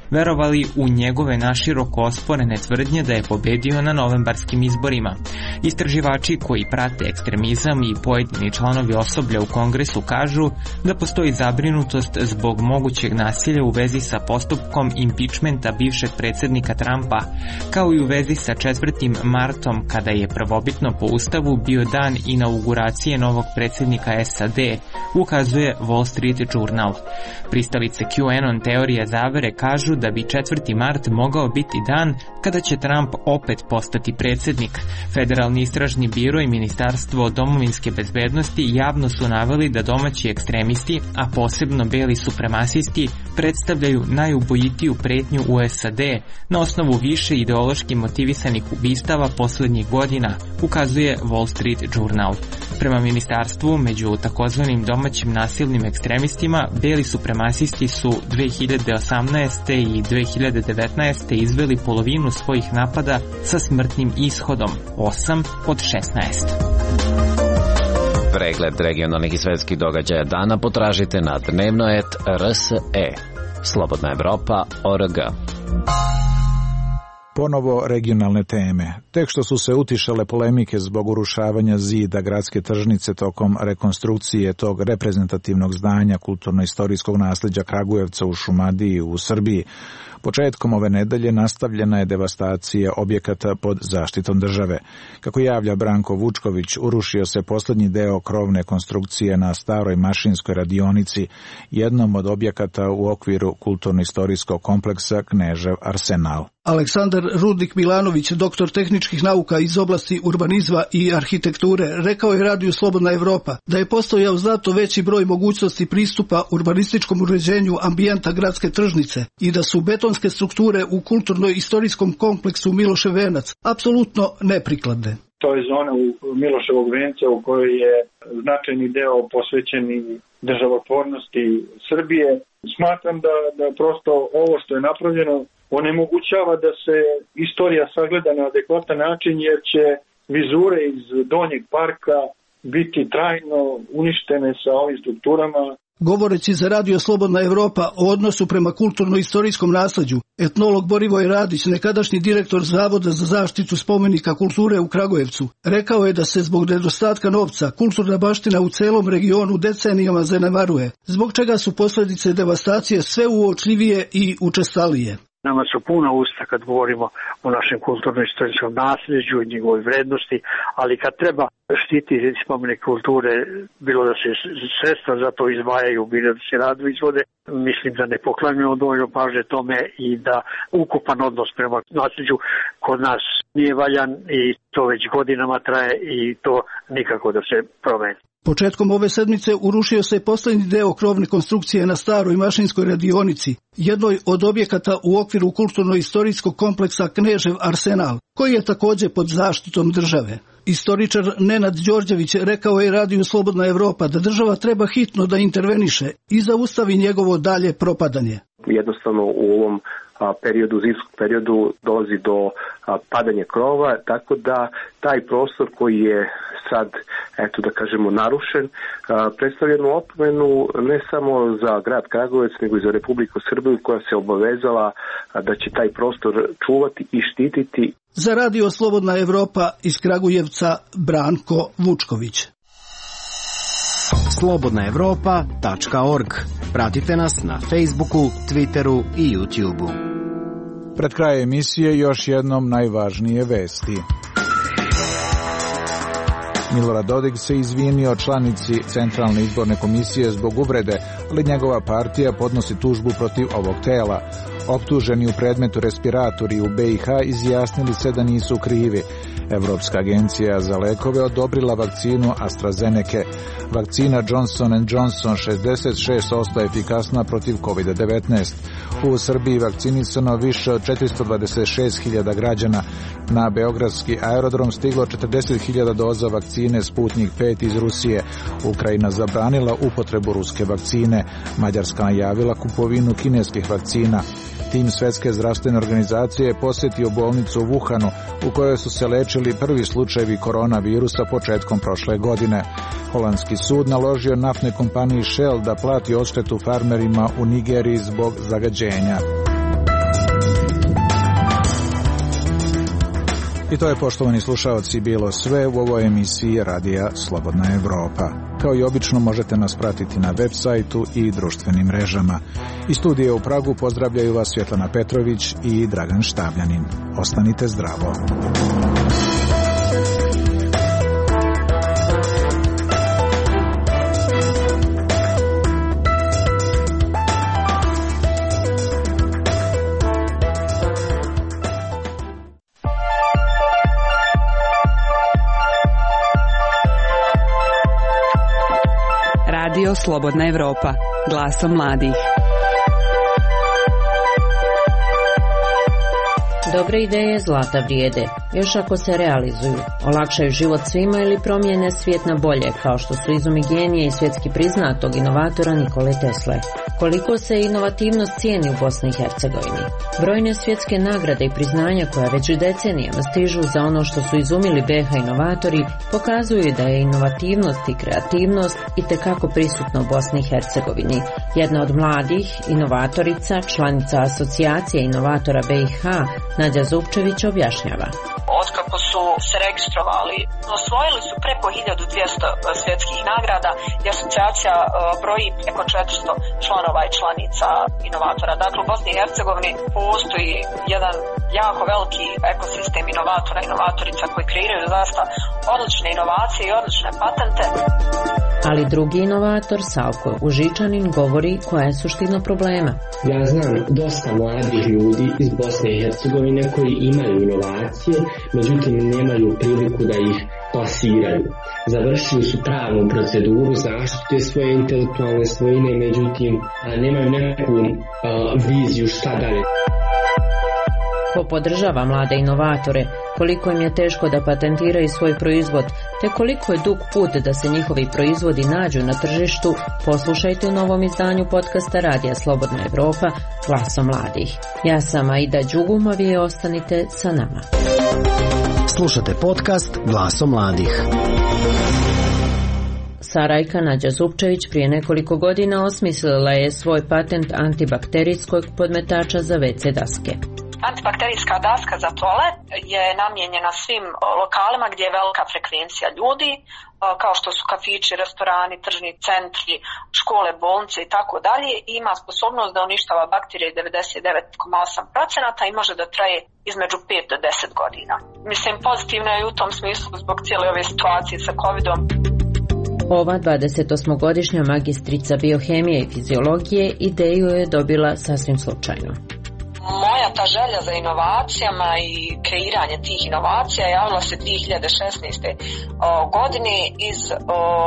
verovali u njegove naširoko osporene tvrdnje da je pobedio na novembarskim izborima. Istraživači koji prate ekstremizam i pojedini članovi osoblja u Kongresu kažu da postoji zabrinutost zbog mogućeg nasilja u vezi sa postupkom impičmenta bivšeg predsjednika Trumpa, kao i u vezi sa četvrtim martom kada je prvobitno po ustavu bio dan inauguracije novog predsjednika S A D, ukazuje Wall Street Journal. Pristalice QAnon teorije zavere kažu da bi četvrti mart mogao biti dan kada će Trump opet postati predsjednik. Federalni istražni biro i Ministarstvo domovinske bezbednosti javno su naveli da domaći ekstremisti, a posebno beli supremasisti, predstavljaju najubojitiju pretnju u S A D na osnovu više ideološki motivisanih ubistava posljednjih godina, ukazuje Wall Street Journal. Prema ministarstvu, među takozvanim domaćim nasilnim ekstremistima, beli supremasisti su dve hiljade osamnaeste. i dve hiljade devetnaeste. izveli polovinu svojih napada sa smrtnim ishodom, osam od šesnaest. Pregled regionalnih i svetskih događaja dana potražite na dnevno et er es e. Slobodna Evropa точка org. Ponovo regionalne teme. Tek što su se utišale polemike zbog urušavanja zida gradske tržnice tokom rekonstrukcije tog reprezentativnog zdanja kulturno-istorijskog nasljeđa Kragujevca u Šumadiji u Srbiji, početkom ove nedelje nastavljena je devastacija objekata pod zaštitom države. Kako javlja Branko Vučković, urušio se posljednji deo krovne konstrukcije na staroj mašinskoj radionici, jednom od objekata u okviru kulturno-istorijskog kompleksa Knežev Arsenal. Aleksandar Rudnik Milanović, doktor tehničkih nauka iz oblasti urbanizma i arhitekture, rekao je Radiju Slobodna Evropa da je postojao znatno veći broj mogućnosti pristupa urbanističkom uređenju ambijenta gradske tržnice i da su betonske strukture u kulturno-istorijskom kompleksu Milošev venac apsolutno neprikladne. To je zona u Miloševog venca u kojoj je značajni deo posvećen državotvornosti Srbije. Smatram da, da prosto ovo što je napravljeno onemogućava da se istorija sagleda na adekvatan način, jer će vizure iz donjeg parka biti trajno uništene sa ovim strukturama. Govoreći za Radio Slobodna Evropa o odnosu prema kulturno-istorijskom nasleđu, etnolog Borivoj Radić, nekadašnji direktor Zavoda za zaštitu spomenika kulture u Kragujevcu, rekao je da se zbog nedostatka novca kulturna baština u celom regionu decenijama zanemaruje, zbog čega su posljedice devastacije sve uočljivije i učestalije. Nama su puna usta kad govorimo o našem kulturno-istorijskom nasljeđu i njegovoj vrednosti, ali kad treba štititi spomenik kulture, bilo da se sredstva za to izdvajaju, bilo da se radovi izvode, mislim da ne poklanjamo dovoljno pažnje tome i da ukupan odnos prema nasljeđu kod nas nije valjan i to već godinama traje i to nikako da se promeni. Početkom ove sedmice urušio se posljednji deo krovne konstrukcije na staroj mašinskoj radionici, jednoj od objekata u okviru kulturno-istorijskog kompleksa Knežev Arsenal, koji je također pod zaštitom države. Istoričar Nenad Đorđević rekao je Radiju Slobodna Evropa da država treba hitno da interveniše i zaustavi njegovo dalje propadanje. Jednostavno u ovom a, periodu, zimskom periodu dolazi do a, padanja krova, tako da taj prostor koji je sad, eto da kažemo, narušen, a, predstavlja jednu opomenu ne samo za grad Kragujevac, nego i za Republiku Srbiju koja se obavezala a, da će taj prostor čuvati i štititi. Za Radio Slobodna Evropa iz Kragujevca Branko Vučković. slobodna evropa tačka org. Pratite nas na Facebooku, Twitteru i YouTubeu. Pred kraj emisije još jednom najvažnije vesti. Milorad Dodik se izvinio članici Centralne izborne komisije zbog uvrede, ali njegova partija podnosi tužbu protiv ovog tela. Optuženi u predmetu respiratori u be i ha izjasnili se da nisu krivi. Evropska agencija za lekove odobrila vakcinu AstraZeneca. Vakcina Johnson and Johnson šezdeset šest posto efikasna protiv kovid devetnaest. U Srbiji vakcinisano više od četiristo dvadeset šest hiljada građana. Na beogradski aerodrom stiglo četrdeset hiljada doza vakcine Sputnik pet iz Rusije. Ukrajina zabranila upotrebu ruske vakcine. Mađarska najavila kupovinu kineskih vakcina. Tim Svetske zdravstvene organizacije je posjetio bolnicu u Wuhanu, u kojoj su se lečili prvi slučajevi koronavirusa početkom prošle godine. Holandski sud naložio naftnoj kompaniji Shell da plati odštetu farmerima u Nigeriji zbog zagađenja. I to je, poštovani slušaoci, bilo sve u ovoj emisiji Radija Slobodna Evropa. Kao i obično možete nas pratiti na web sajtu i društvenim mrežama. Iz studije u Pragu pozdravljaju vas Svjetlana Petrović i Dragan Štabljanin. Ostanite zdravo. Radio Slobodna Evropa, glasom mladih. Dobre ideje zlata vrijede, još ako se realizuju, olakšaju život svima ili promijene svijet na bolje, kao što su izumi genije i svjetski priznatog inovatora Nikole Tesle. Koliko se inovativnost cijeni u Bosni i Hercegovini? Brojne svjetske nagrade i priznanja koja već decenijama stižu za ono što su izumili B iH inovatori pokazuju da je inovativnost i kreativnost itekako prisutna u Bosni i Hercegovini. Jedna od mladih inovatorica, članica asocijacije inovatora B iH, Nađa Zupčević, objašnjava. Otkako su se registrovali, osvojili su preko hiljadu dvjesto svjetskih nagrada i asocijacija broji preko četiristo članova i članica inovatora. Dakle, u Bosni i Hercegovini postoji jedan jako veliki ekosistem inovatora i inovatorica koji kreiraju zaista odlične inovacije i odlične patente. Ali drugi inovator, Savko Užičanin, govori koja je suština problema. Ja znam dosta mladih ljudi iz Bosne i Hercegovine koji imaju inovacije, međutim nemaju priliku da ih plasiraju. Završili su pravnu proceduru zaštite svoje intelektualne svojine, međutim nemaju neku uh, viziju šta dalje. Ko podržava mlade inovatore, koliko im je teško da patentiraju svoj proizvod, te koliko je dug put da se njihovi proizvodi nađu na tržištu, poslušajte u novom izdanju podcasta Radija Slobodna Evropa, glasom mladih. Ja sam Aida Đugumov i ostanite sa nama. Slušate podcast Glasom mladih. Sarajka Nađa Zupčević prije nekoliko godina osmislila je svoj patent antibakterijskog podmetača za ve ce daske. Antibakterijska daska za toalet je namijenjena svim lokalima gdje je velika frekvencija ljudi, kao što su kafići, restorani, tržni centri, škole, bolnice i tako dalje. Ima sposobnost da uništava bakterije devedeset devet zarez osam posto i može da traje između pet do deset godina. Mislim, pozitivno je u tom smislu zbog cijele ove situacije sa covidom. Ova dvadesetosmogodišnja magistrica biohemije i fiziologije ideju je dobila sasvim slučajno. Moja ta želja za inovacijama i kreiranje tih inovacija javila se dvije hiljade šesnaeste. godine iz o,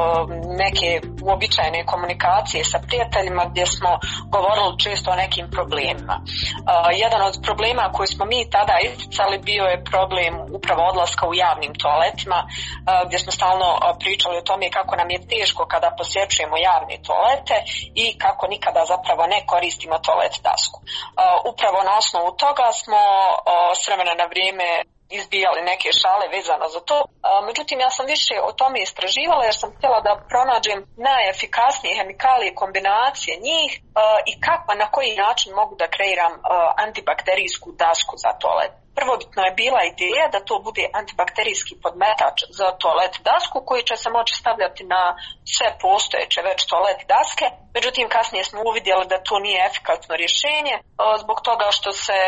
neke uobičajene komunikacije sa prijateljima gdje smo govorili često o nekim problemima. O, jedan od problema koji smo mi tada isticali bio je problem upravo odlaska u javnim toaletima, o, gdje smo stalno pričali o tome kako nam je teško kada posjećujemo javne toalete i kako nikada zapravo ne koristimo toalet dasku. O, upravo na osnovu toga smo o, s vremena na vrijeme izbijali neke šale vezano za to. Međutim, ja sam više o tome istraživala jer sam htjela da pronađem najefikasnije hemikalije, kombinacije njih i kako, na koji način mogu da kreiram antibakterijsku dasku za toalet. Prvobitno je bila ideja da to bude antibakterijski podmetač za toalet dasku koji će se moći stavljati na sve postojeće već toalet daske. Međutim, kasnije smo uvidjeli da to nije efikasno rješenje zbog toga što se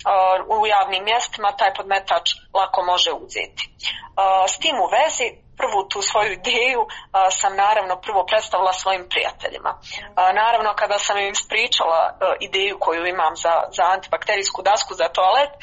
u javnim mjestima taj podmetač lako može uzeti. S tim u vezi, prvu tu svoju ideju sam naravno prvo predstavila svojim prijateljima. Naravno, kada sam im ispričala ideju koju imam za, za antibakterijsku dasku za toalet,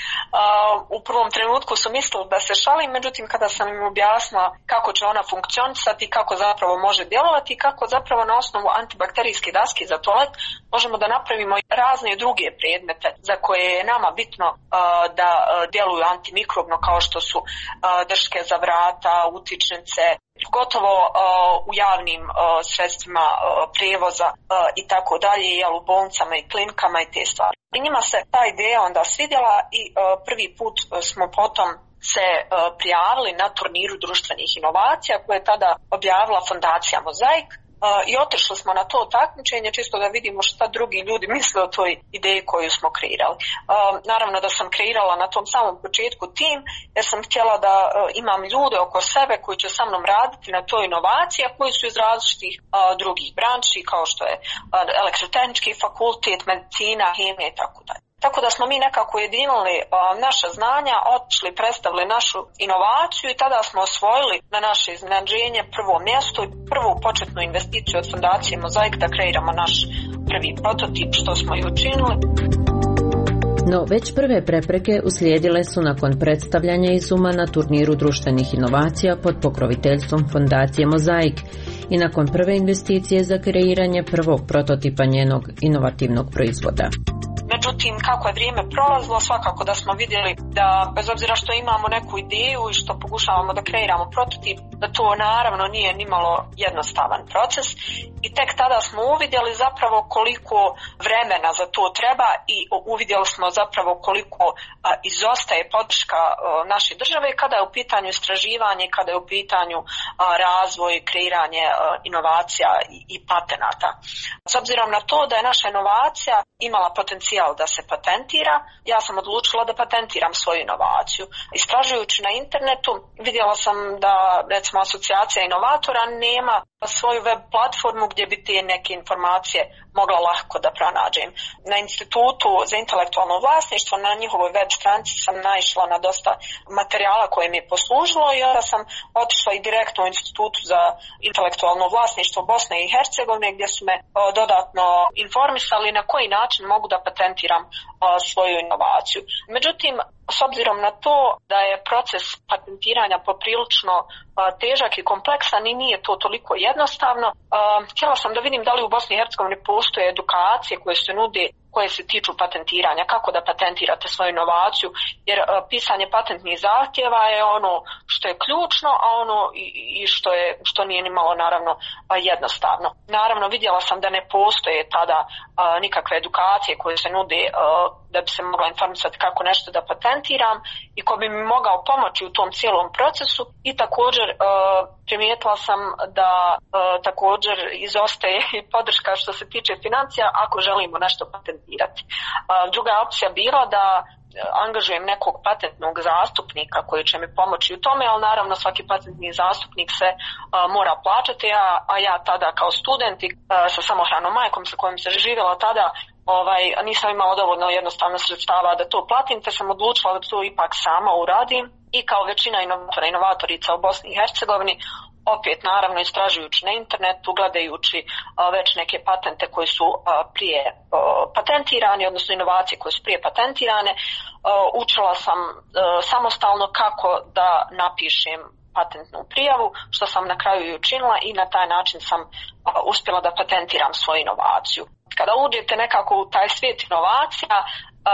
u prvom trenutku su mislili da se šalim, međutim kada sam im objasnila kako će ona funkcionisati, kako zapravo može djelovati i kako zapravo na osnovu antibakterijske daske za toalet možemo da napravimo razne druge predmete za koje je nama bitno da djeluju antimikrobno, kao što su drške za vrata, utičnice, gotovo uh, u javnim uh, sredstvima uh, prijevoza uh, i tako dalje, jel, u bolnicama i klinikama i te stvari. I njima se ta ideja onda svidjela i uh, prvi put smo potom se uh, prijavili na turniru društvenih inovacija koje je tada objavila fondacija Mozaik. i otišli smo na to takmičenje čisto da vidimo šta drugi ljudi misle o toj ideji koju smo kreirali. Naravno da sam kreirala na tom samom početku tim jer sam htjela da imam ljude oko sebe koji će sa mnom raditi na toj inovaciji, a koji su iz različitih drugih branši kao što je elektrotehnički fakultet, medicina, hemija i tako dalje. Tako da smo mi nekako ujedinili naša znanja, otišli, predstavili našu inovaciju i tada smo osvojili na naše iznenađenje prvo mjesto i prvu početnu investiciju od fondacije Mozaik da kreiramo naš prvi prototip, što smo i učinili. No, već prve prepreke uslijedile su nakon predstavljanja izuma na turniru društvenih inovacija pod pokroviteljstvom fondacije Mozaik i nakon prve investicije za kreiranje prvog prototipa njenog inovativnog proizvoda. Međutim, kako je vrijeme prolazilo, svakako da smo vidjeli da bez obzira što imamo neku ideju i što pokušavamo da kreiramo prototip, da to naravno nije nimalo jednostavan proces i tek tada smo uvidjeli zapravo koliko vremena za to treba i uvidjeli smo zapravo koliko a, izostaje podrška a, naše države kada je u pitanju istraživanje, kada je u pitanju a, razvoj, kreiranje a, inovacija i, i patenata. S obzirom na to da je naša inovacija imala potencijal da se patentira, ja sam odlučila da patentiram svoju inovaciju. Istražujući na internetu vidjela sam da recimo asocijacija inovatora nema svoju web platformu gdje bi te neke informacije mogla lako da pronađem. Na Institutu za intelektualno vlasništvo na njihovoj web stranici sam naišla na dosta materijala koje mi je poslužilo i onda sam otišla i direktno u Institutu za intelektualno vlasništvo Bosne i Hercegovine gdje su me dodatno informisali na koji način mogu da patentiram svoju inovaciju. Međutim, s obzirom na to da je proces patentiranja poprilično težak i kompleksan i nije to toliko jednostavno, htjela sam da vidim da li u Bosni i Hercegovini postoje edukacije koje se nude koje se tiču patentiranja, kako da patentirate svoju inovaciju, jer pisanje patentnih zahtjeva je ono što je ključno, a ono i što je što nije ni malo naravno jednostavno. Naravno vidjela sam da ne postoje tada nikakve edukacije koje se nude da bi se mogla informisati kako nešto da patentiram i ko bi mi mogao pomoći u tom cijelom procesu i također primijetila sam da također izostaje i podrška što se tiče financija ako želimo nešto patentirati. Druga opcija bila da angažujem nekog patentnog zastupnika koji će mi pomoći u tome, ali naravno svaki patentni zastupnik se uh, mora plaćati, a, a ja tada kao student uh, sa samohranom majkom sa kojom se živjela tada ovaj, nisam imala dovoljno jednostavno sredstava da to platim, te sam odlučila da to ipak sama uradim i kao većina inovatora i inovatorica u Bosni i Hercegovini opet naravno istražujući na internetu, gledajući a, već neke patente koji su a, prije a, patentirani, odnosno inovacije koje su prije patentirane, a, učila sam a, samostalno kako da napišem patentnu prijavu, što sam na kraju i učinila i na taj način sam a, uspjela da patentiram svoju inovaciju. Kada uđete nekako u taj svijet inovacija a,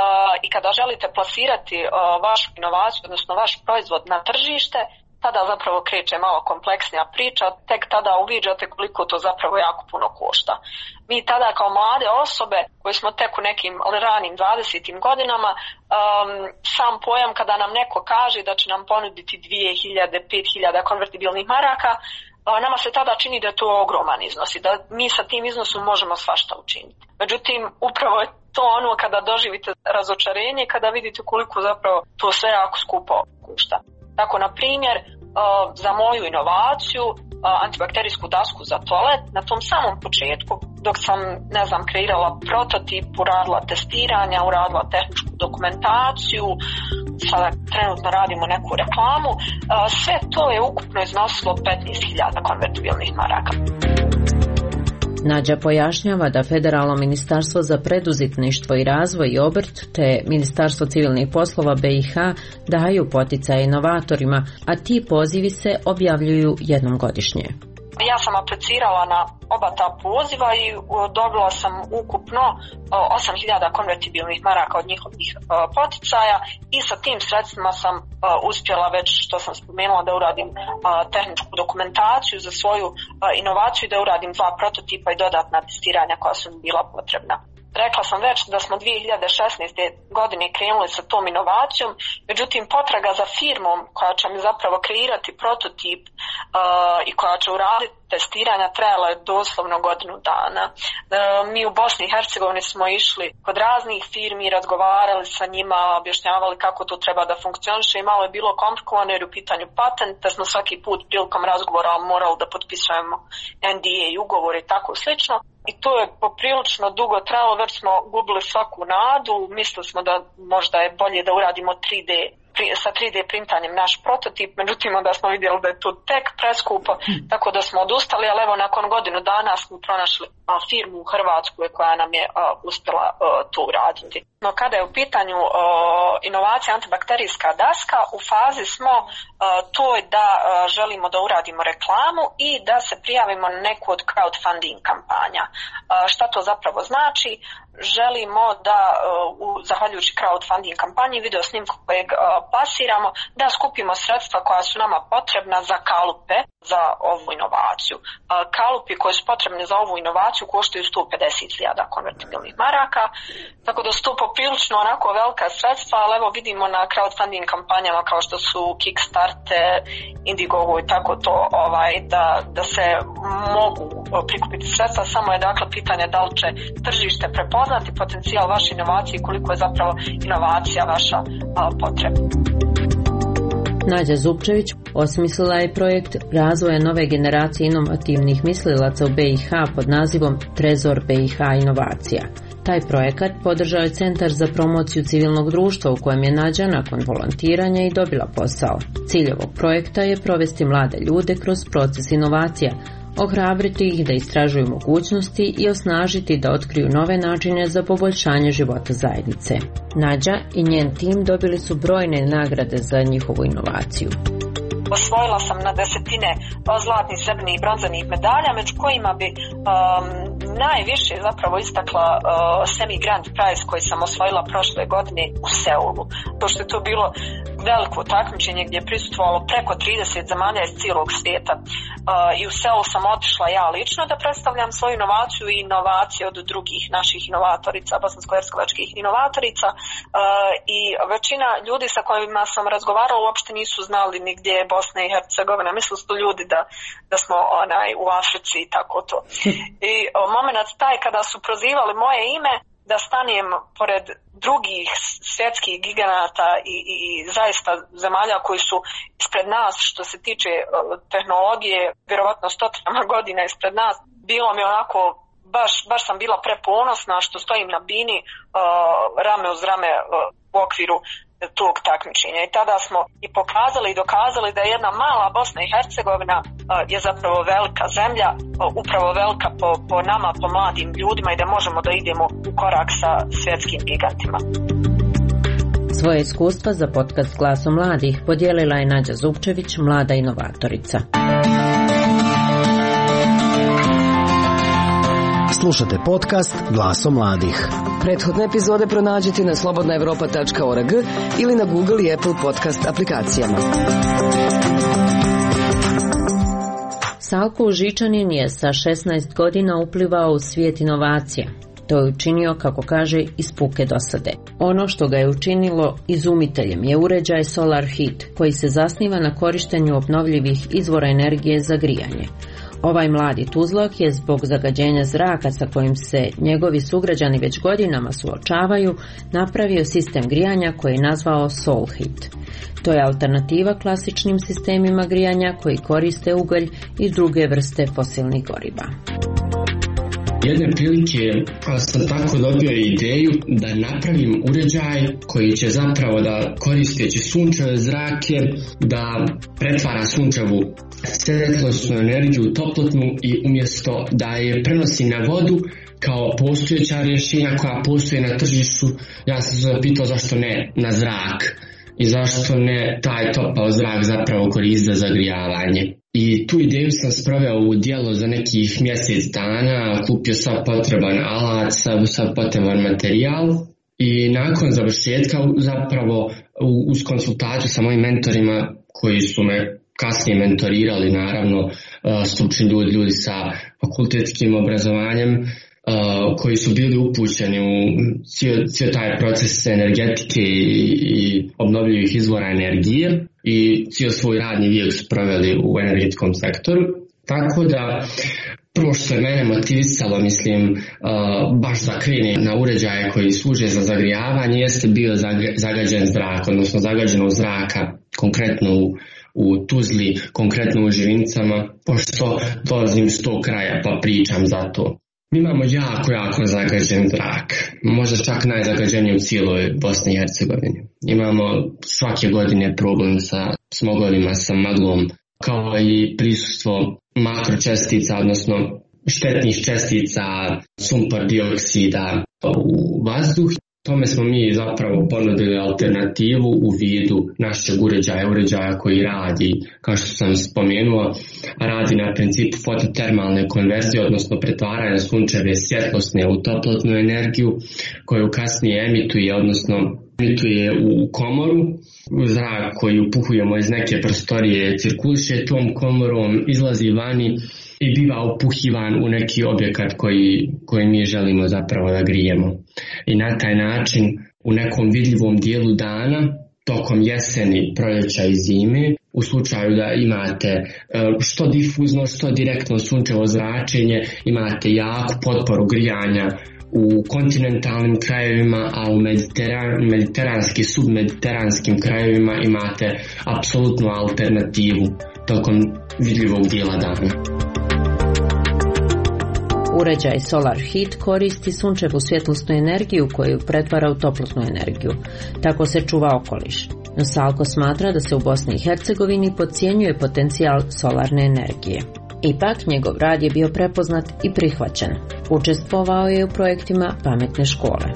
i kada želite plasirati a, vašu inovaciju, odnosno vaš proizvod na tržište, tada zapravo kreće malo kompleksnija priča, tek tada uviđate koliko to zapravo jako puno košta. Mi tada kao mlade osobe koji smo tek u nekim ranim dvadesetim godinama, um, sam pojam kada nam neko kaže da će nam ponuditi dvije hiljade, pet hiljada konvertibilnih maraka, nama se tada čini da je to ogroman iznos i da mi sa tim iznosom možemo svašta učiniti. Međutim, upravo je to ono kada doživite razočarenje, kada vidite koliko zapravo to sve jako skupo košta. Tako, na primjer, za moju inovaciju, antibakterijsku dasku za toalet, na tom samom početku, dok sam, ne znam, kreirala prototip, uradila testiranja, uradila tehničku dokumentaciju, sada trenutno radimo neku reklamu, sve to je ukupno iznosilo petnaest hiljada konvertibilnih maraka. Nađa pojašnjava da Federalno ministarstvo za preduzetništvo i razvoj i obrt te Ministarstvo civilnih poslova B i H daju poticaje inovatorima, a ti pozivi se objavljuju jednom godišnje. Ja sam aplicirala na oba ta poziva i dobila sam ukupno osam hiljada konvertibilnih maraka od njihovih poticaja i sa tim sredstvima sam uspjela već, što sam spomenula, da uradim tehničku dokumentaciju za svoju inovaciju i da uradim dva prototipa i dodatna testiranja koja su mi bila potrebna. Rekla sam već da smo dvije hiljade šesnaeste. godine krenuli sa tom inovacijom, međutim potraga za firmom koja će mi zapravo kreirati prototip uh, i koja će uraditi testiranja trajala je doslovno godinu dana. Mi u Bosni i Hercegovini smo išli kod raznih firmi, razgovarali sa njima, objašnjavali kako to treba da funkcioniše i malo je bilo komplikovano jer u pitanju patent, da smo svaki put prilikom razgovora morali da potpisujemo N D A i ugovor i tako slično. I to je poprilično dugo trajalo, već smo gubili svaku nadu, mislili smo da možda je bolje da uradimo tri D sa tri D printanjem naš prototip, međutim onda smo vidjeli da je to tek preskupo, tako da smo odustali, ali evo nakon godinu dana smo pronašli a, firmu u Hrvatskoj koja nam je a, uspjela a, to uraditi. No kada je u pitanju a, inovacija antibakterijska daska, u fazi smo a, toj da a, želimo da uradimo reklamu i da se prijavimo na neku od crowdfunding kampanja. A, šta to zapravo znači? Želimo da, u, zahvaljujući crowdfunding kampanji, video snimku kojeg a, plasiramo, da skupimo sredstva koja su nama potrebna za kalupe za ovu inovaciju. A, kalupi koji su potrebni za ovu inovaciju koštaju sto pedeset hiljada konvertibilnih maraka, tako da su to poprilično onako velika sredstva, ali evo vidimo na crowdfunding kampanjama kao što su Kickstarter, Indiegogo i tako to, ovaj, da, da se mogu prikupiti sredstva, samo je dakle pitanje da li će tržište prepoznati potencijal vaše inovacije i koliko je zapravo inovacija vaša a, potrebna. Nađa Zupčević osmislila je projekt razvoja nove generacije inovativnih mislilaca u B i H pod nazivom Trezor B i H inovacija. Taj projekat podržao je Centar za promociju civilnog društva u kojem je Nađa nakon volontiranja i dobila posao. Cilj ovog projekta je provesti mlade ljude kroz proces inovacija, ohrabriti ih da istražuju mogućnosti i osnažiti da otkriju nove načine za poboljšanje života zajednice. Nađa i njen tim dobili su brojne nagrade za njihovu inovaciju. Osvojila sam na desetine zlatnih, srebrnih i bronzanih medalja, među kojima bi um, najviše zapravo istakla uh, Semi Grand Prize koji sam osvojila prošle godine u Seulu. To što je to bilo veliko takmičenje gdje je prisustvovalo preko trideset zemalja iz cijelog svijeta. Uh, I u Seulu sam otišla ja lično da predstavljam svoju inovaciju i inovacije od drugih naših inovatorica, bosansko-hercegovačkih inovatorica. Uh, I većina ljudi sa kojima sam razgovarala uopšte nisu znali ni gdje je Bosna i Hercegovina. Mislili su ljudi da, da smo onaj, u Africi i tako to. I o, moment taj kada su prozivali moje ime, da stanem pored drugih svjetskih giganata i, i, i zaista zemalja koji su ispred nas što se tiče o, tehnologije, vjerovatno stotinama godina ispred nas, bilo mi onako, baš, baš sam bila preponosna što stojim na bini o, rame uz rame o, u okviru tog takmičenja. I tada smo i pokazali i dokazali da jedna mala Bosna i Hercegovina uh, je zapravo velika zemlja, uh, upravo velika po, po nama, po mladim ljudima i da možemo da idemo u korak sa svjetskim gigantima. Svoje iskustva za podcast Glasom mladih podijelila je Nađa Zupčević, mlada inovatorica. Slušate podcast Glasom mladih. Prethodne epizode pronađite na slobodna evropa tačka org ili na Google i Apple podcast aplikacijama. Salko Užičanin je sa šesnaest godina uplivao u svijet inovacija. To je učinio, kako kaže, iz puke dosade. Ono što ga je učinilo izumiteljem je uređaj Solar Heat, koji se zasniva na korištenju obnovljivih izvora energije za grijanje. Ovaj mladi tuzlak je zbog zagađenja zraka sa kojim se njegovi sugrađani već godinama suočavaju, napravio sistem grijanja koji je nazvao SolarHeat. To je alternativa klasičnim sistemima grijanja koji koriste ugalj i druge vrste fosilnih goriva. Jedne prilike sam tako dobio ideju da napravim uređaj koji će zapravo da koristeći sunčeve zrake da pretvara sunčevu svjetlosnu energiju u toplotnu i umjesto da je prenosi na vodu kao postojeća rješenja koja postoje na tržištu, ja sam se zapitao zašto ne na zrak i zašto ne taj topao zrak zapravo koriste za zagrijavanje. I tu ideju sam sproveo u djelo za nekih mjesec dana, kupio sam potreban alat, sam, sam potreban materijal i nakon završetka zapravo uz konsultaciju sa mojim mentorima koji su me kasnije mentorirali, naravno stručni ljudi, ljudi sa fakultetskim obrazovanjem, Uh, koji su bili upućeni u cijel taj proces energetike i, i obnovljivih izvora energije i cijel svoj radni vijek su proveli u energetskom sektoru. Tako da prvo što je mene motivisalo, mislim, baš da krene na uređaje koji služe za zagrijavanje, jeste bio zagađen zrak, odnosno zagađenog zraka, konkretno u, u Tuzli, konkretno u Živincama, pošto dolazim s tog kraja pa pričam za to. Mi imamo jako, jako zagađen zrak, možda čak najzagađeniji u cijeloj Bosni i Hercegovini. Imamo svake godine problem sa smogovima, sa maglom, kao i prisustvo makročestica, odnosno štetnih čestica, sumpor dioksida u vazduh. Tome smo mi zapravo ponudili alternativu u vidu našeg uređaja, uređaja koji radi, kao što sam spomenuo, radi na principu fototermalne konverzije, odnosno pretvaranja sunčeve svjetlosne u toplotnu energiju, koju kasnije emituje, odnosno emituje u komoru. Zrak koji upuhujemo iz neke prostorije cirkuliše tom komorom, izlazi vani i biva upuhivan u neki objekat koji, koji mi želimo zapravo da grijemo. I na taj način u nekom vidljivom dijelu dana, tokom jeseni, proljeća i zime, u slučaju da imate što difuzno, što direktno sunčevo zračenje, imate jaku potporu grijanja u kontinentalnim krajevima, a u mediteran, mediteranski, submediteranskim krajevima imate apsolutnu alternativu tokom vidljivog dijela dana. Uređaj Solar Heat koristi sunčevu svjetlosnu energiju koju pretvara u toplotnu energiju. Tako se čuva okoliš. No Salko smatra da se u Bosni i Hercegovini podcjenjuje potencijal solarne energije. Ipak, njegov rad je bio prepoznat i prihvaćen. Učestvovao je u projektima pametne škole.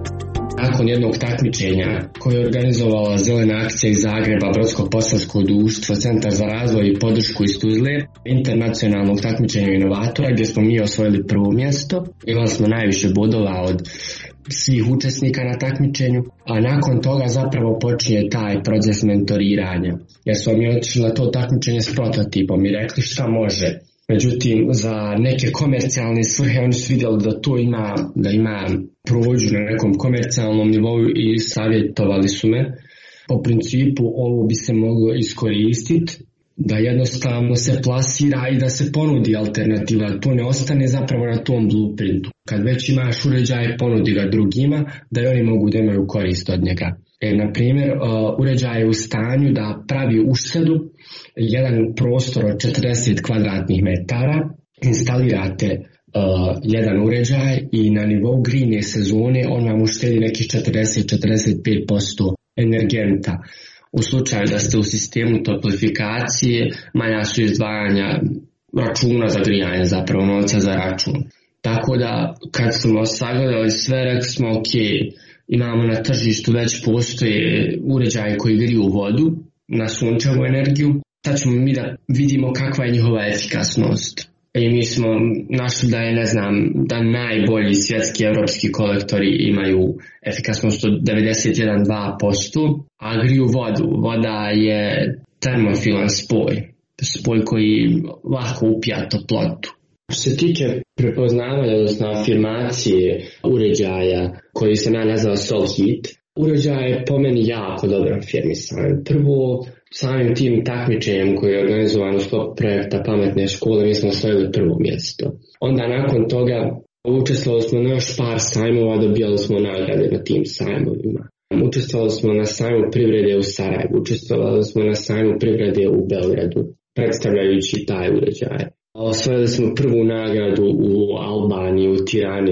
Nakon jednog takmičenja koje je organizovala Zelena akcija iz Zagreba, Brodsko-posavsko društvo, Centar za razvoj i podršku iz Tuzle, internacionalnog takmičenja inovatora, gdje smo mi osvojili prvo mjesto, imali smo najviše bodova od svih učesnika na takmičenju, a nakon toga zapravo počinje taj proces mentoriranja, jer smo mi otišli na to takmičenje s prototipom i rekli šta može. Međutim, za neke komercijalne svrhe oni su vidjeli da to ima, da ima prođu na nekom komercijalnom nivou i savjetovali su me. Po principu ovo bi se moglo iskoristiti, da jednostavno se plasira i da se ponudi alternativa, to ne ostane zapravo na tom blueprintu. Kad već imaš uređaj, ponudi ga drugima, da i oni mogu da imaju korist od njega. E, na primjer, uređaj je u stanju da pravi uštedu, jedan prostor od četrdeset kvadratnih metara, instalirate uh, jedan uređaj i na nivou grine sezone on vam uštedi nekih četrdeset do četrdeset pet posto energenta. U slučaju da ste u sistemu toplifikacije, manja su izdvajanja računa za grijanje, zapravo novca za račun. Tako da kad smo sagledali sve, rekli smo ok, imamo na tržištu već postoje uređaje koji griju vodu na sunčevu energiju, sad ćemo mi da vidimo kakva je njihova efikasnost. I mi smo našli da je, ne znam, da najbolji svjetski evropski kolektori imaju efikasnost od devedeset jedan do dva posto, a griju vodu. Voda je termofilan spoj, spoj koji lako upija toplotu. Što se tiče prepoznavanja, odnosno afirmacije uređaja koji se nazvao Solar Heat, uređaj je po meni jako dobro afirmisan. Prvo, samim tim takmičenjem koji je organizovan u sklopu projekta pametne škole, mi smo osvojili prvo mjesto. Onda nakon toga učestvovali smo na još par sajmova, dobijali smo nagrade na tim sajmovima. Učestvovali smo na sajmu privrede u Sarajevu, učestvovali smo na sajmu privrede u Beogradu, predstavljajući taj uređaj. Osvojili smo prvu nagradu u Albaniji, u Tirani,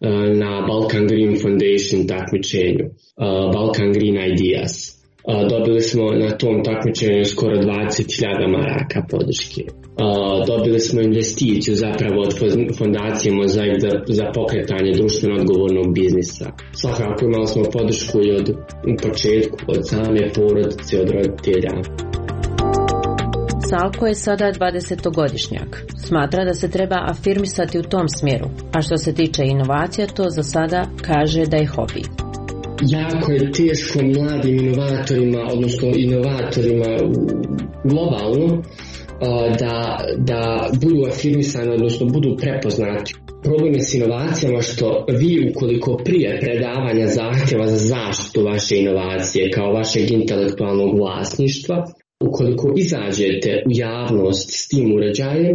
na Balkan Green Foundation takmičenju, Balkan Green Ideas. Dobili smo na tom takmičenju skoro dvadeset hiljada maraka podrške. Dobili smo investiciju zapravo od fondacije Mozaik za, za pokretanje društveno odgovornog biznisa. Svakako imali smo podršku i od u početku, od same porodice, od roditelja. Salko je sada dvadesetogodišnjak. Smatra da se treba afirmisati u tom smjeru, a što se tiče inovacija, to za sada kaže da je hobi. Jako je teško mladim inovatorima, odnosno inovatorima globalno, da, da budu afirmisani, odnosno budu prepoznati. Problem je s inovacijama što vi ukoliko prije predavanja zahtjeva za zaštitu vaše inovacije kao vašeg intelektualnog vlasništva, ukoliko izađete u javnost s tim uređajem,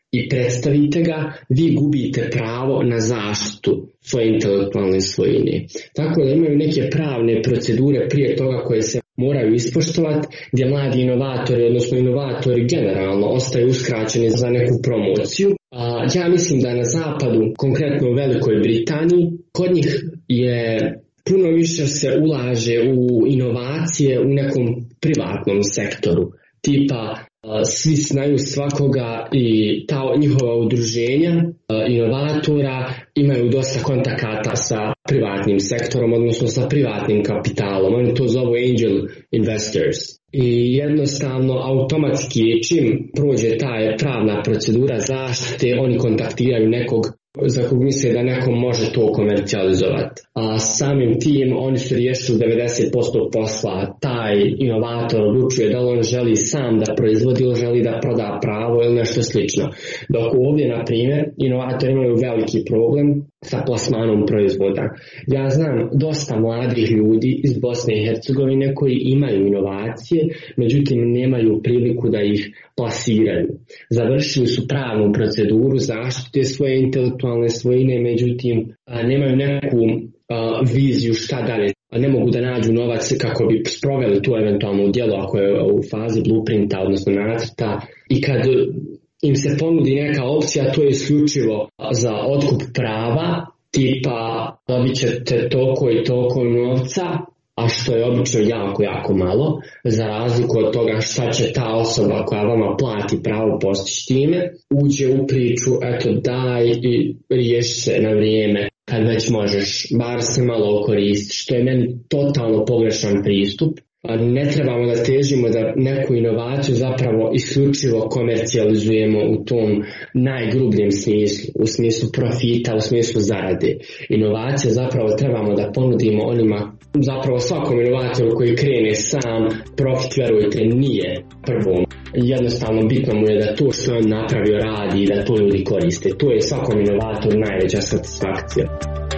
i predstavite ga, vi gubite pravo na zaštitu svoje intelektualne svojine. Tako da imaju neke pravne procedure prije toga koje se moraju ispoštovati, gdje mladi inovatori, odnosno inovatori generalno, ostaju uskraćeni za neku promociju. A, ja mislim da na zapadu, konkretno u Velikoj Britaniji, kod njih je puno više se ulaže u inovacije u nekom privatnom sektoru. Tipa, svi znaju svakoga i ta njihova udruženja inovatora imaju dosta kontakata sa privatnim sektorom, odnosno sa privatnim kapitalom. Oni to zovu angel investors. I jednostavno, automatski, čim prođe ta pravna procedura zaštite, oni kontaktiraju nekog za kog misle da neko može to komercijalizovati. A samim tim oni su riješili devedeset posto posla. Taj inovator odlučuje da li on želi sam da proizvodi ili želi da proda pravo ili nešto slično. Dok ovdje, na primjer, inovatori imaju veliki problem sa plasmanom proizvoda. Ja znam dosta mladih ljudi iz Bosne i Hercegovine koji imaju inovacije, međutim nemaju priliku da ih plasiraju. Završili su pravnu proceduru zaštite svoje intelektualne svojine, međutim nemaju neku a, viziju šta dalje. Ne mogu da nađu novac kako bi sproveli tu eventualno djelo ako je u fazi blueprinta, odnosno nacrta. I kad im se ponudi neka opcija, to je isključivo za otkup prava, tipa dobit ćete toliko i toliko novca, a što je obično jako, jako malo, za razliku od toga šta će ta osoba koja vama plati pravo postići time, uđe u priču, eto daj i riješi se na vrijeme, kad već možeš, bar se malo koristiti, što je meni totalno pogrešan pristup. Ne trebamo da težimo da neku inovaciju zapravo isključivo komercijalizujemo u tom najgrubljem smislu, u smislu profita, u smislu zarade. Inovacije zapravo trebamo da ponudimo onima, zapravo svakom inovatoru koji krene sam, profit, verujte, nije prvom. Jednostavno bitno mu je da to što on napravio radi i da to ljudi koriste. To je svakom inovatoru najveća satisfakcija.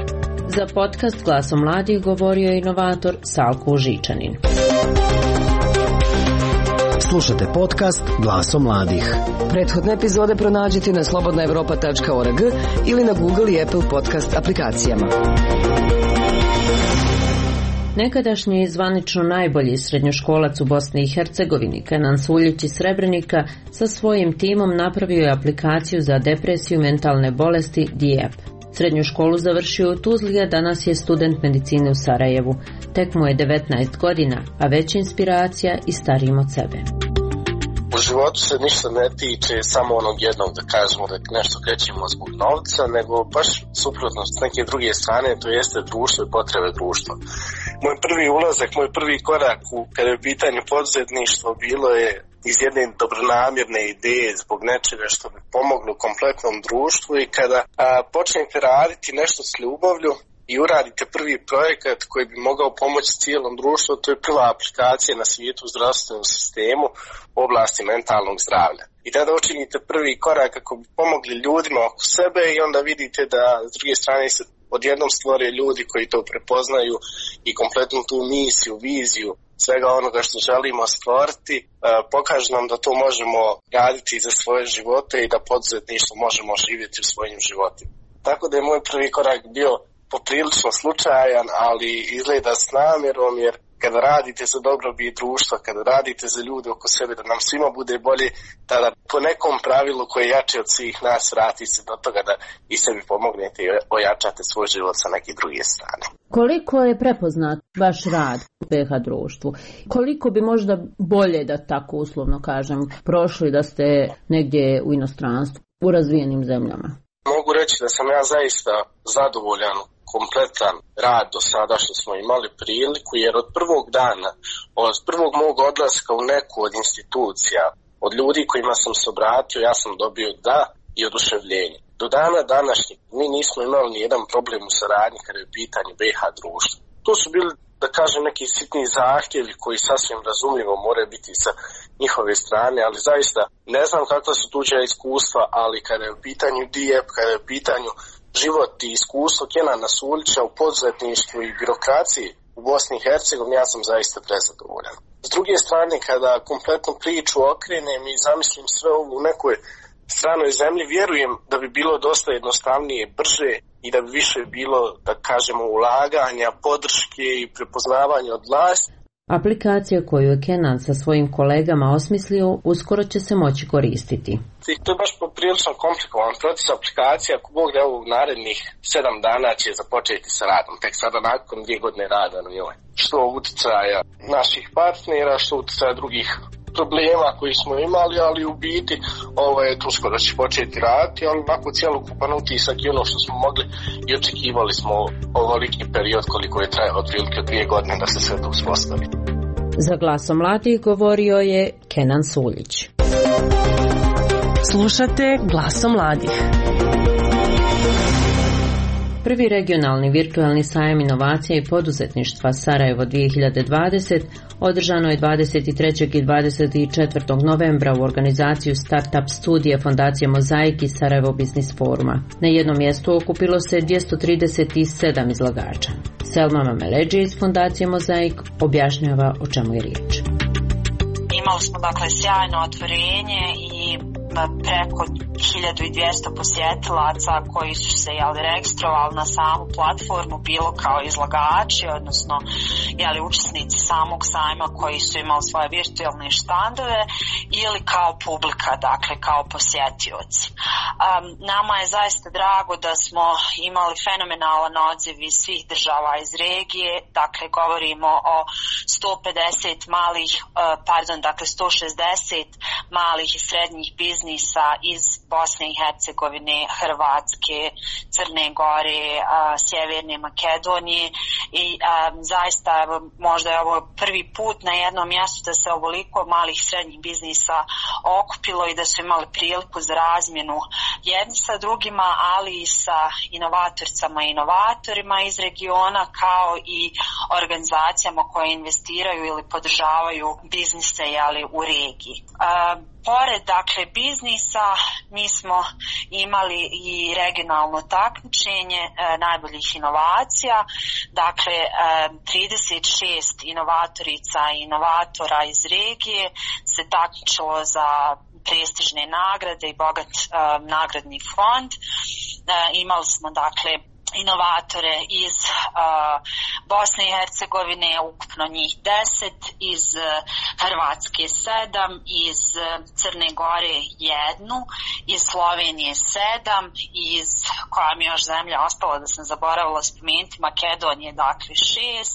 Za podcast Glasom mladih govorio je inovator Salko Užičanin. Slušate podcast Glasom mladih. Prethodne epizode pronađite na slobodna evropa tačka org ili na Google i Apple podcast aplikacijama. Nekadašnji zvanično najbolji srednjoškolac u Bosni i Hercegovini, Kenan Suljić iz Srebrenika, sa svojim timom napravio je aplikaciju za depresiju, mentalne bolesti D I E P. Srednju školu završio u Tuzli, a danas je student medicine u Sarajevu. Tek mu je devetnaest godina, a već inspiracija i starijim od sebe. U životu se ništa ne tiče samo onog jednog, da kažemo da nešto krećemo zbog novca, nego baš suprotno s neke druge strane, to jeste društvo i potrebe društva. Moj prvi ulazak, moj prvi korak u, kada je u pitanju poduzetništvo, bilo je iz jedne dobronamjerne ideje zbog nečega što bi pomoglo kompletnom društvu i kada a, počnete raditi nešto s ljubavlju i uradite prvi projekat koji bi mogao pomoći cijelom društvu, to je prva aplikacija na svijetu u zdravstvenom sistemu u oblasti mentalnog zdravlja. I tada učinite prvi korak kako bi pomogli ljudima oko sebe i onda vidite da s druge strane se odjednom stvore ljudi koji to prepoznaju i kompletnu tu misiju, viziju svega onoga što želimo stvoriti, pokaže nam da to možemo raditi za svoje živote i da poduzetništvo možemo živjeti u svojim životima. Tako da je moj prvi korak bio poprilično slučajan, ali izgleda s namjerom, jer kada radite za dobrobit društva, kada radite za ljude oko sebe, da nam svima bude bolje, tada po nekom pravilu koje je jače od svih nas vrati se do toga da i sebi pomognete i ojačate svoj život sa neke druge strane. Koliko je prepoznat vaš rad u B H društvu? Koliko bi možda bolje, da tako uslovno kažem, prošli da ste negdje u inostranstvu, u razvijenim zemljama? Mogu reći da sam ja zaista zadovoljan kompletan rad do sada što smo imali priliku, jer od prvog dana, od prvog mog odlaska u neku od institucija, od ljudi kojima sam se obratio, ja sam dobio da i oduševljenje. Do dana današnjeg mi nismo imali ni jedan problem u saradnji kada je u pitanju B H društva. To su bili, da kažem, neki sitni zahtjevi koji sasvim razumljivo moraju biti sa njihove strane, ali zaista ne znam kakva su tuđa iskustva, ali kada je u pitanju D I E P, kada je u pitanju život i iskustvo Kenana Suljića u poduzetništvu i birokraciji u Bosni i Hercegovini, ja sam zaista prezadovoljan. S druge strane, kada kompletnu priču okrenem i zamislim sve ovo u nekoj stranoj zemlji, vjerujem da bi bilo dosta jednostavnije, brže i da bi više bilo, da kažemo, ulaganja, podrške i prepoznavanja od vlasti. Aplikacija koju je Kenan sa svojim kolegama osmislio uskoro će se moći koristiti. To je baš poprilično komplikovan proces. Aplikacija, ako Bog da ovog narednih sedam dana će započeti sa radom, tek sada nakon dvije godine rada na njoj. Što utjecaja naših partnera, što utjecaja drugih problema koji smo imali, ali u biti ovo je tu skoro će početi raditi, ali onako cijelokupan utisak i ono što smo mogli i očekivali smo ovoliki period koliko je trajalo otprilike dvije godine da se sve to uspostavi. Za Glasom mladih govorio je Kenan Suljić. Slušate Glasom mladih. Prvi regionalni virtualni sajam inovacija i poduzetništva Sarajevo dvije hiljade dvadeset održano je dvadeset trećeg i dvadeset četvrtog novembra u organizaciju Startup studije Fondacije Mozaik i Sarajevo Biznis foruma. Na jednom mjestu okupilo se dvjesto trideset sedam izlagača. Selma Mameleđe iz Fondacije Mozaik objašnjava o čemu je riječ. Imali smo dakle sjajno otvorenje i preko hiljadu dvjesto posjetilaca koji su se jeli, registrovali na samu platformu, bilo kao izlagači, odnosno jeli, učesnici samog sajma koji su imali svoje virtualne štandove ili kao publika, dakle kao posjetioci. Um, nama je zaista drago da smo imali fenomenalan odziv iz svih država iz regije, dakle govorimo o sto pedeset malih, uh, pardon, dakle sto šezdeset malih i srednjih biznisa iz Bosne i Hercegovine, Hrvatske, Crne Gore, a, Sjeverne Makedonije i a, zaista evo, možda je ovo prvi put na jednom mjestu da se ovoliko malih i srednjih biznisa okupilo i da su imali priliku za razmjenu jedni sa drugima, ali i sa inovatoricama i inovatorima iz regiona kao i organizacijama koje investiraju ili podržavaju biznise jeli, u regiji. A, Pored, dakle, biznisa, mi smo imali i regionalno takmičenje e, najboljih inovacija, dakle, e, trideset šest inovatorica i inovatora iz regije se takmičilo za prestižne nagrade i bogat e, nagradni fond. E, imali smo, dakle, inovatore iz uh, Bosne i Hercegovine, ukupno njih deset, iz uh, Hrvatske sedam, iz uh, Crne Gore jednu, iz Slovenije sedam, iz, koja mi još zemlja ostala da sam zaboravila spomenuti, Makedonije, dakle šest.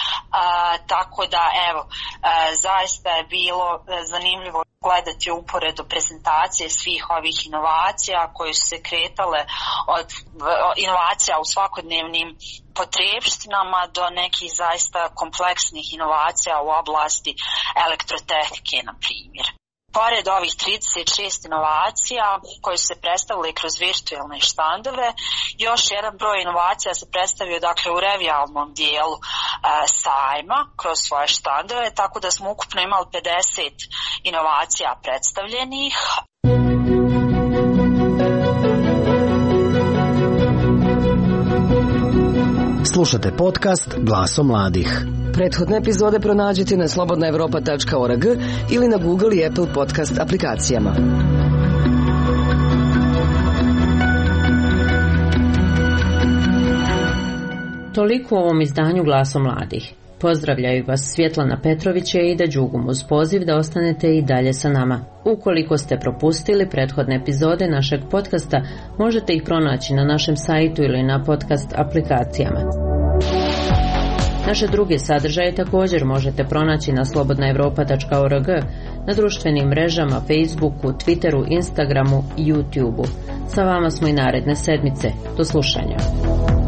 Uh, tako da, evo, uh, zaista je bilo uh, zanimljivo gledati uporedo prezentacije svih ovih inovacija koje su se kretale od inovacija u svakodnevnim potrebštinama do nekih zaista kompleksnih inovacija u oblasti elektrotehnike, na primjer. Pored ovih trideset šest inovacija koje su se predstavili kroz virtualne štandove, još jedan broj inovacija se predstavio dakle u revijalnom dijelu e, sajma kroz svoje štandove, tako da smo ukupno imali pedeset inovacija predstavljenih. Slušate podcast Glasom mladih. Prethodne epizode pronađite na slobodna evropa tačka org ili na Google i Apple podcast aplikacijama. Toliko u ovom izdanju Glasom mladih. Pozdravljaju vas Svjetlana Petrović i Ida Đugum uz poziv da ostanete i dalje sa nama. Ukoliko ste propustili prethodne epizode našeg podcasta, možete ih pronaći na našem sajtu ili na podcast aplikacijama. Naše druge sadržaje također možete pronaći na slobodna evropa tačka org, na društvenim mrežama Facebooku, Twitteru, Instagramu i YouTubeu. Sa vama smo i naredne sedmice. Do slušanja.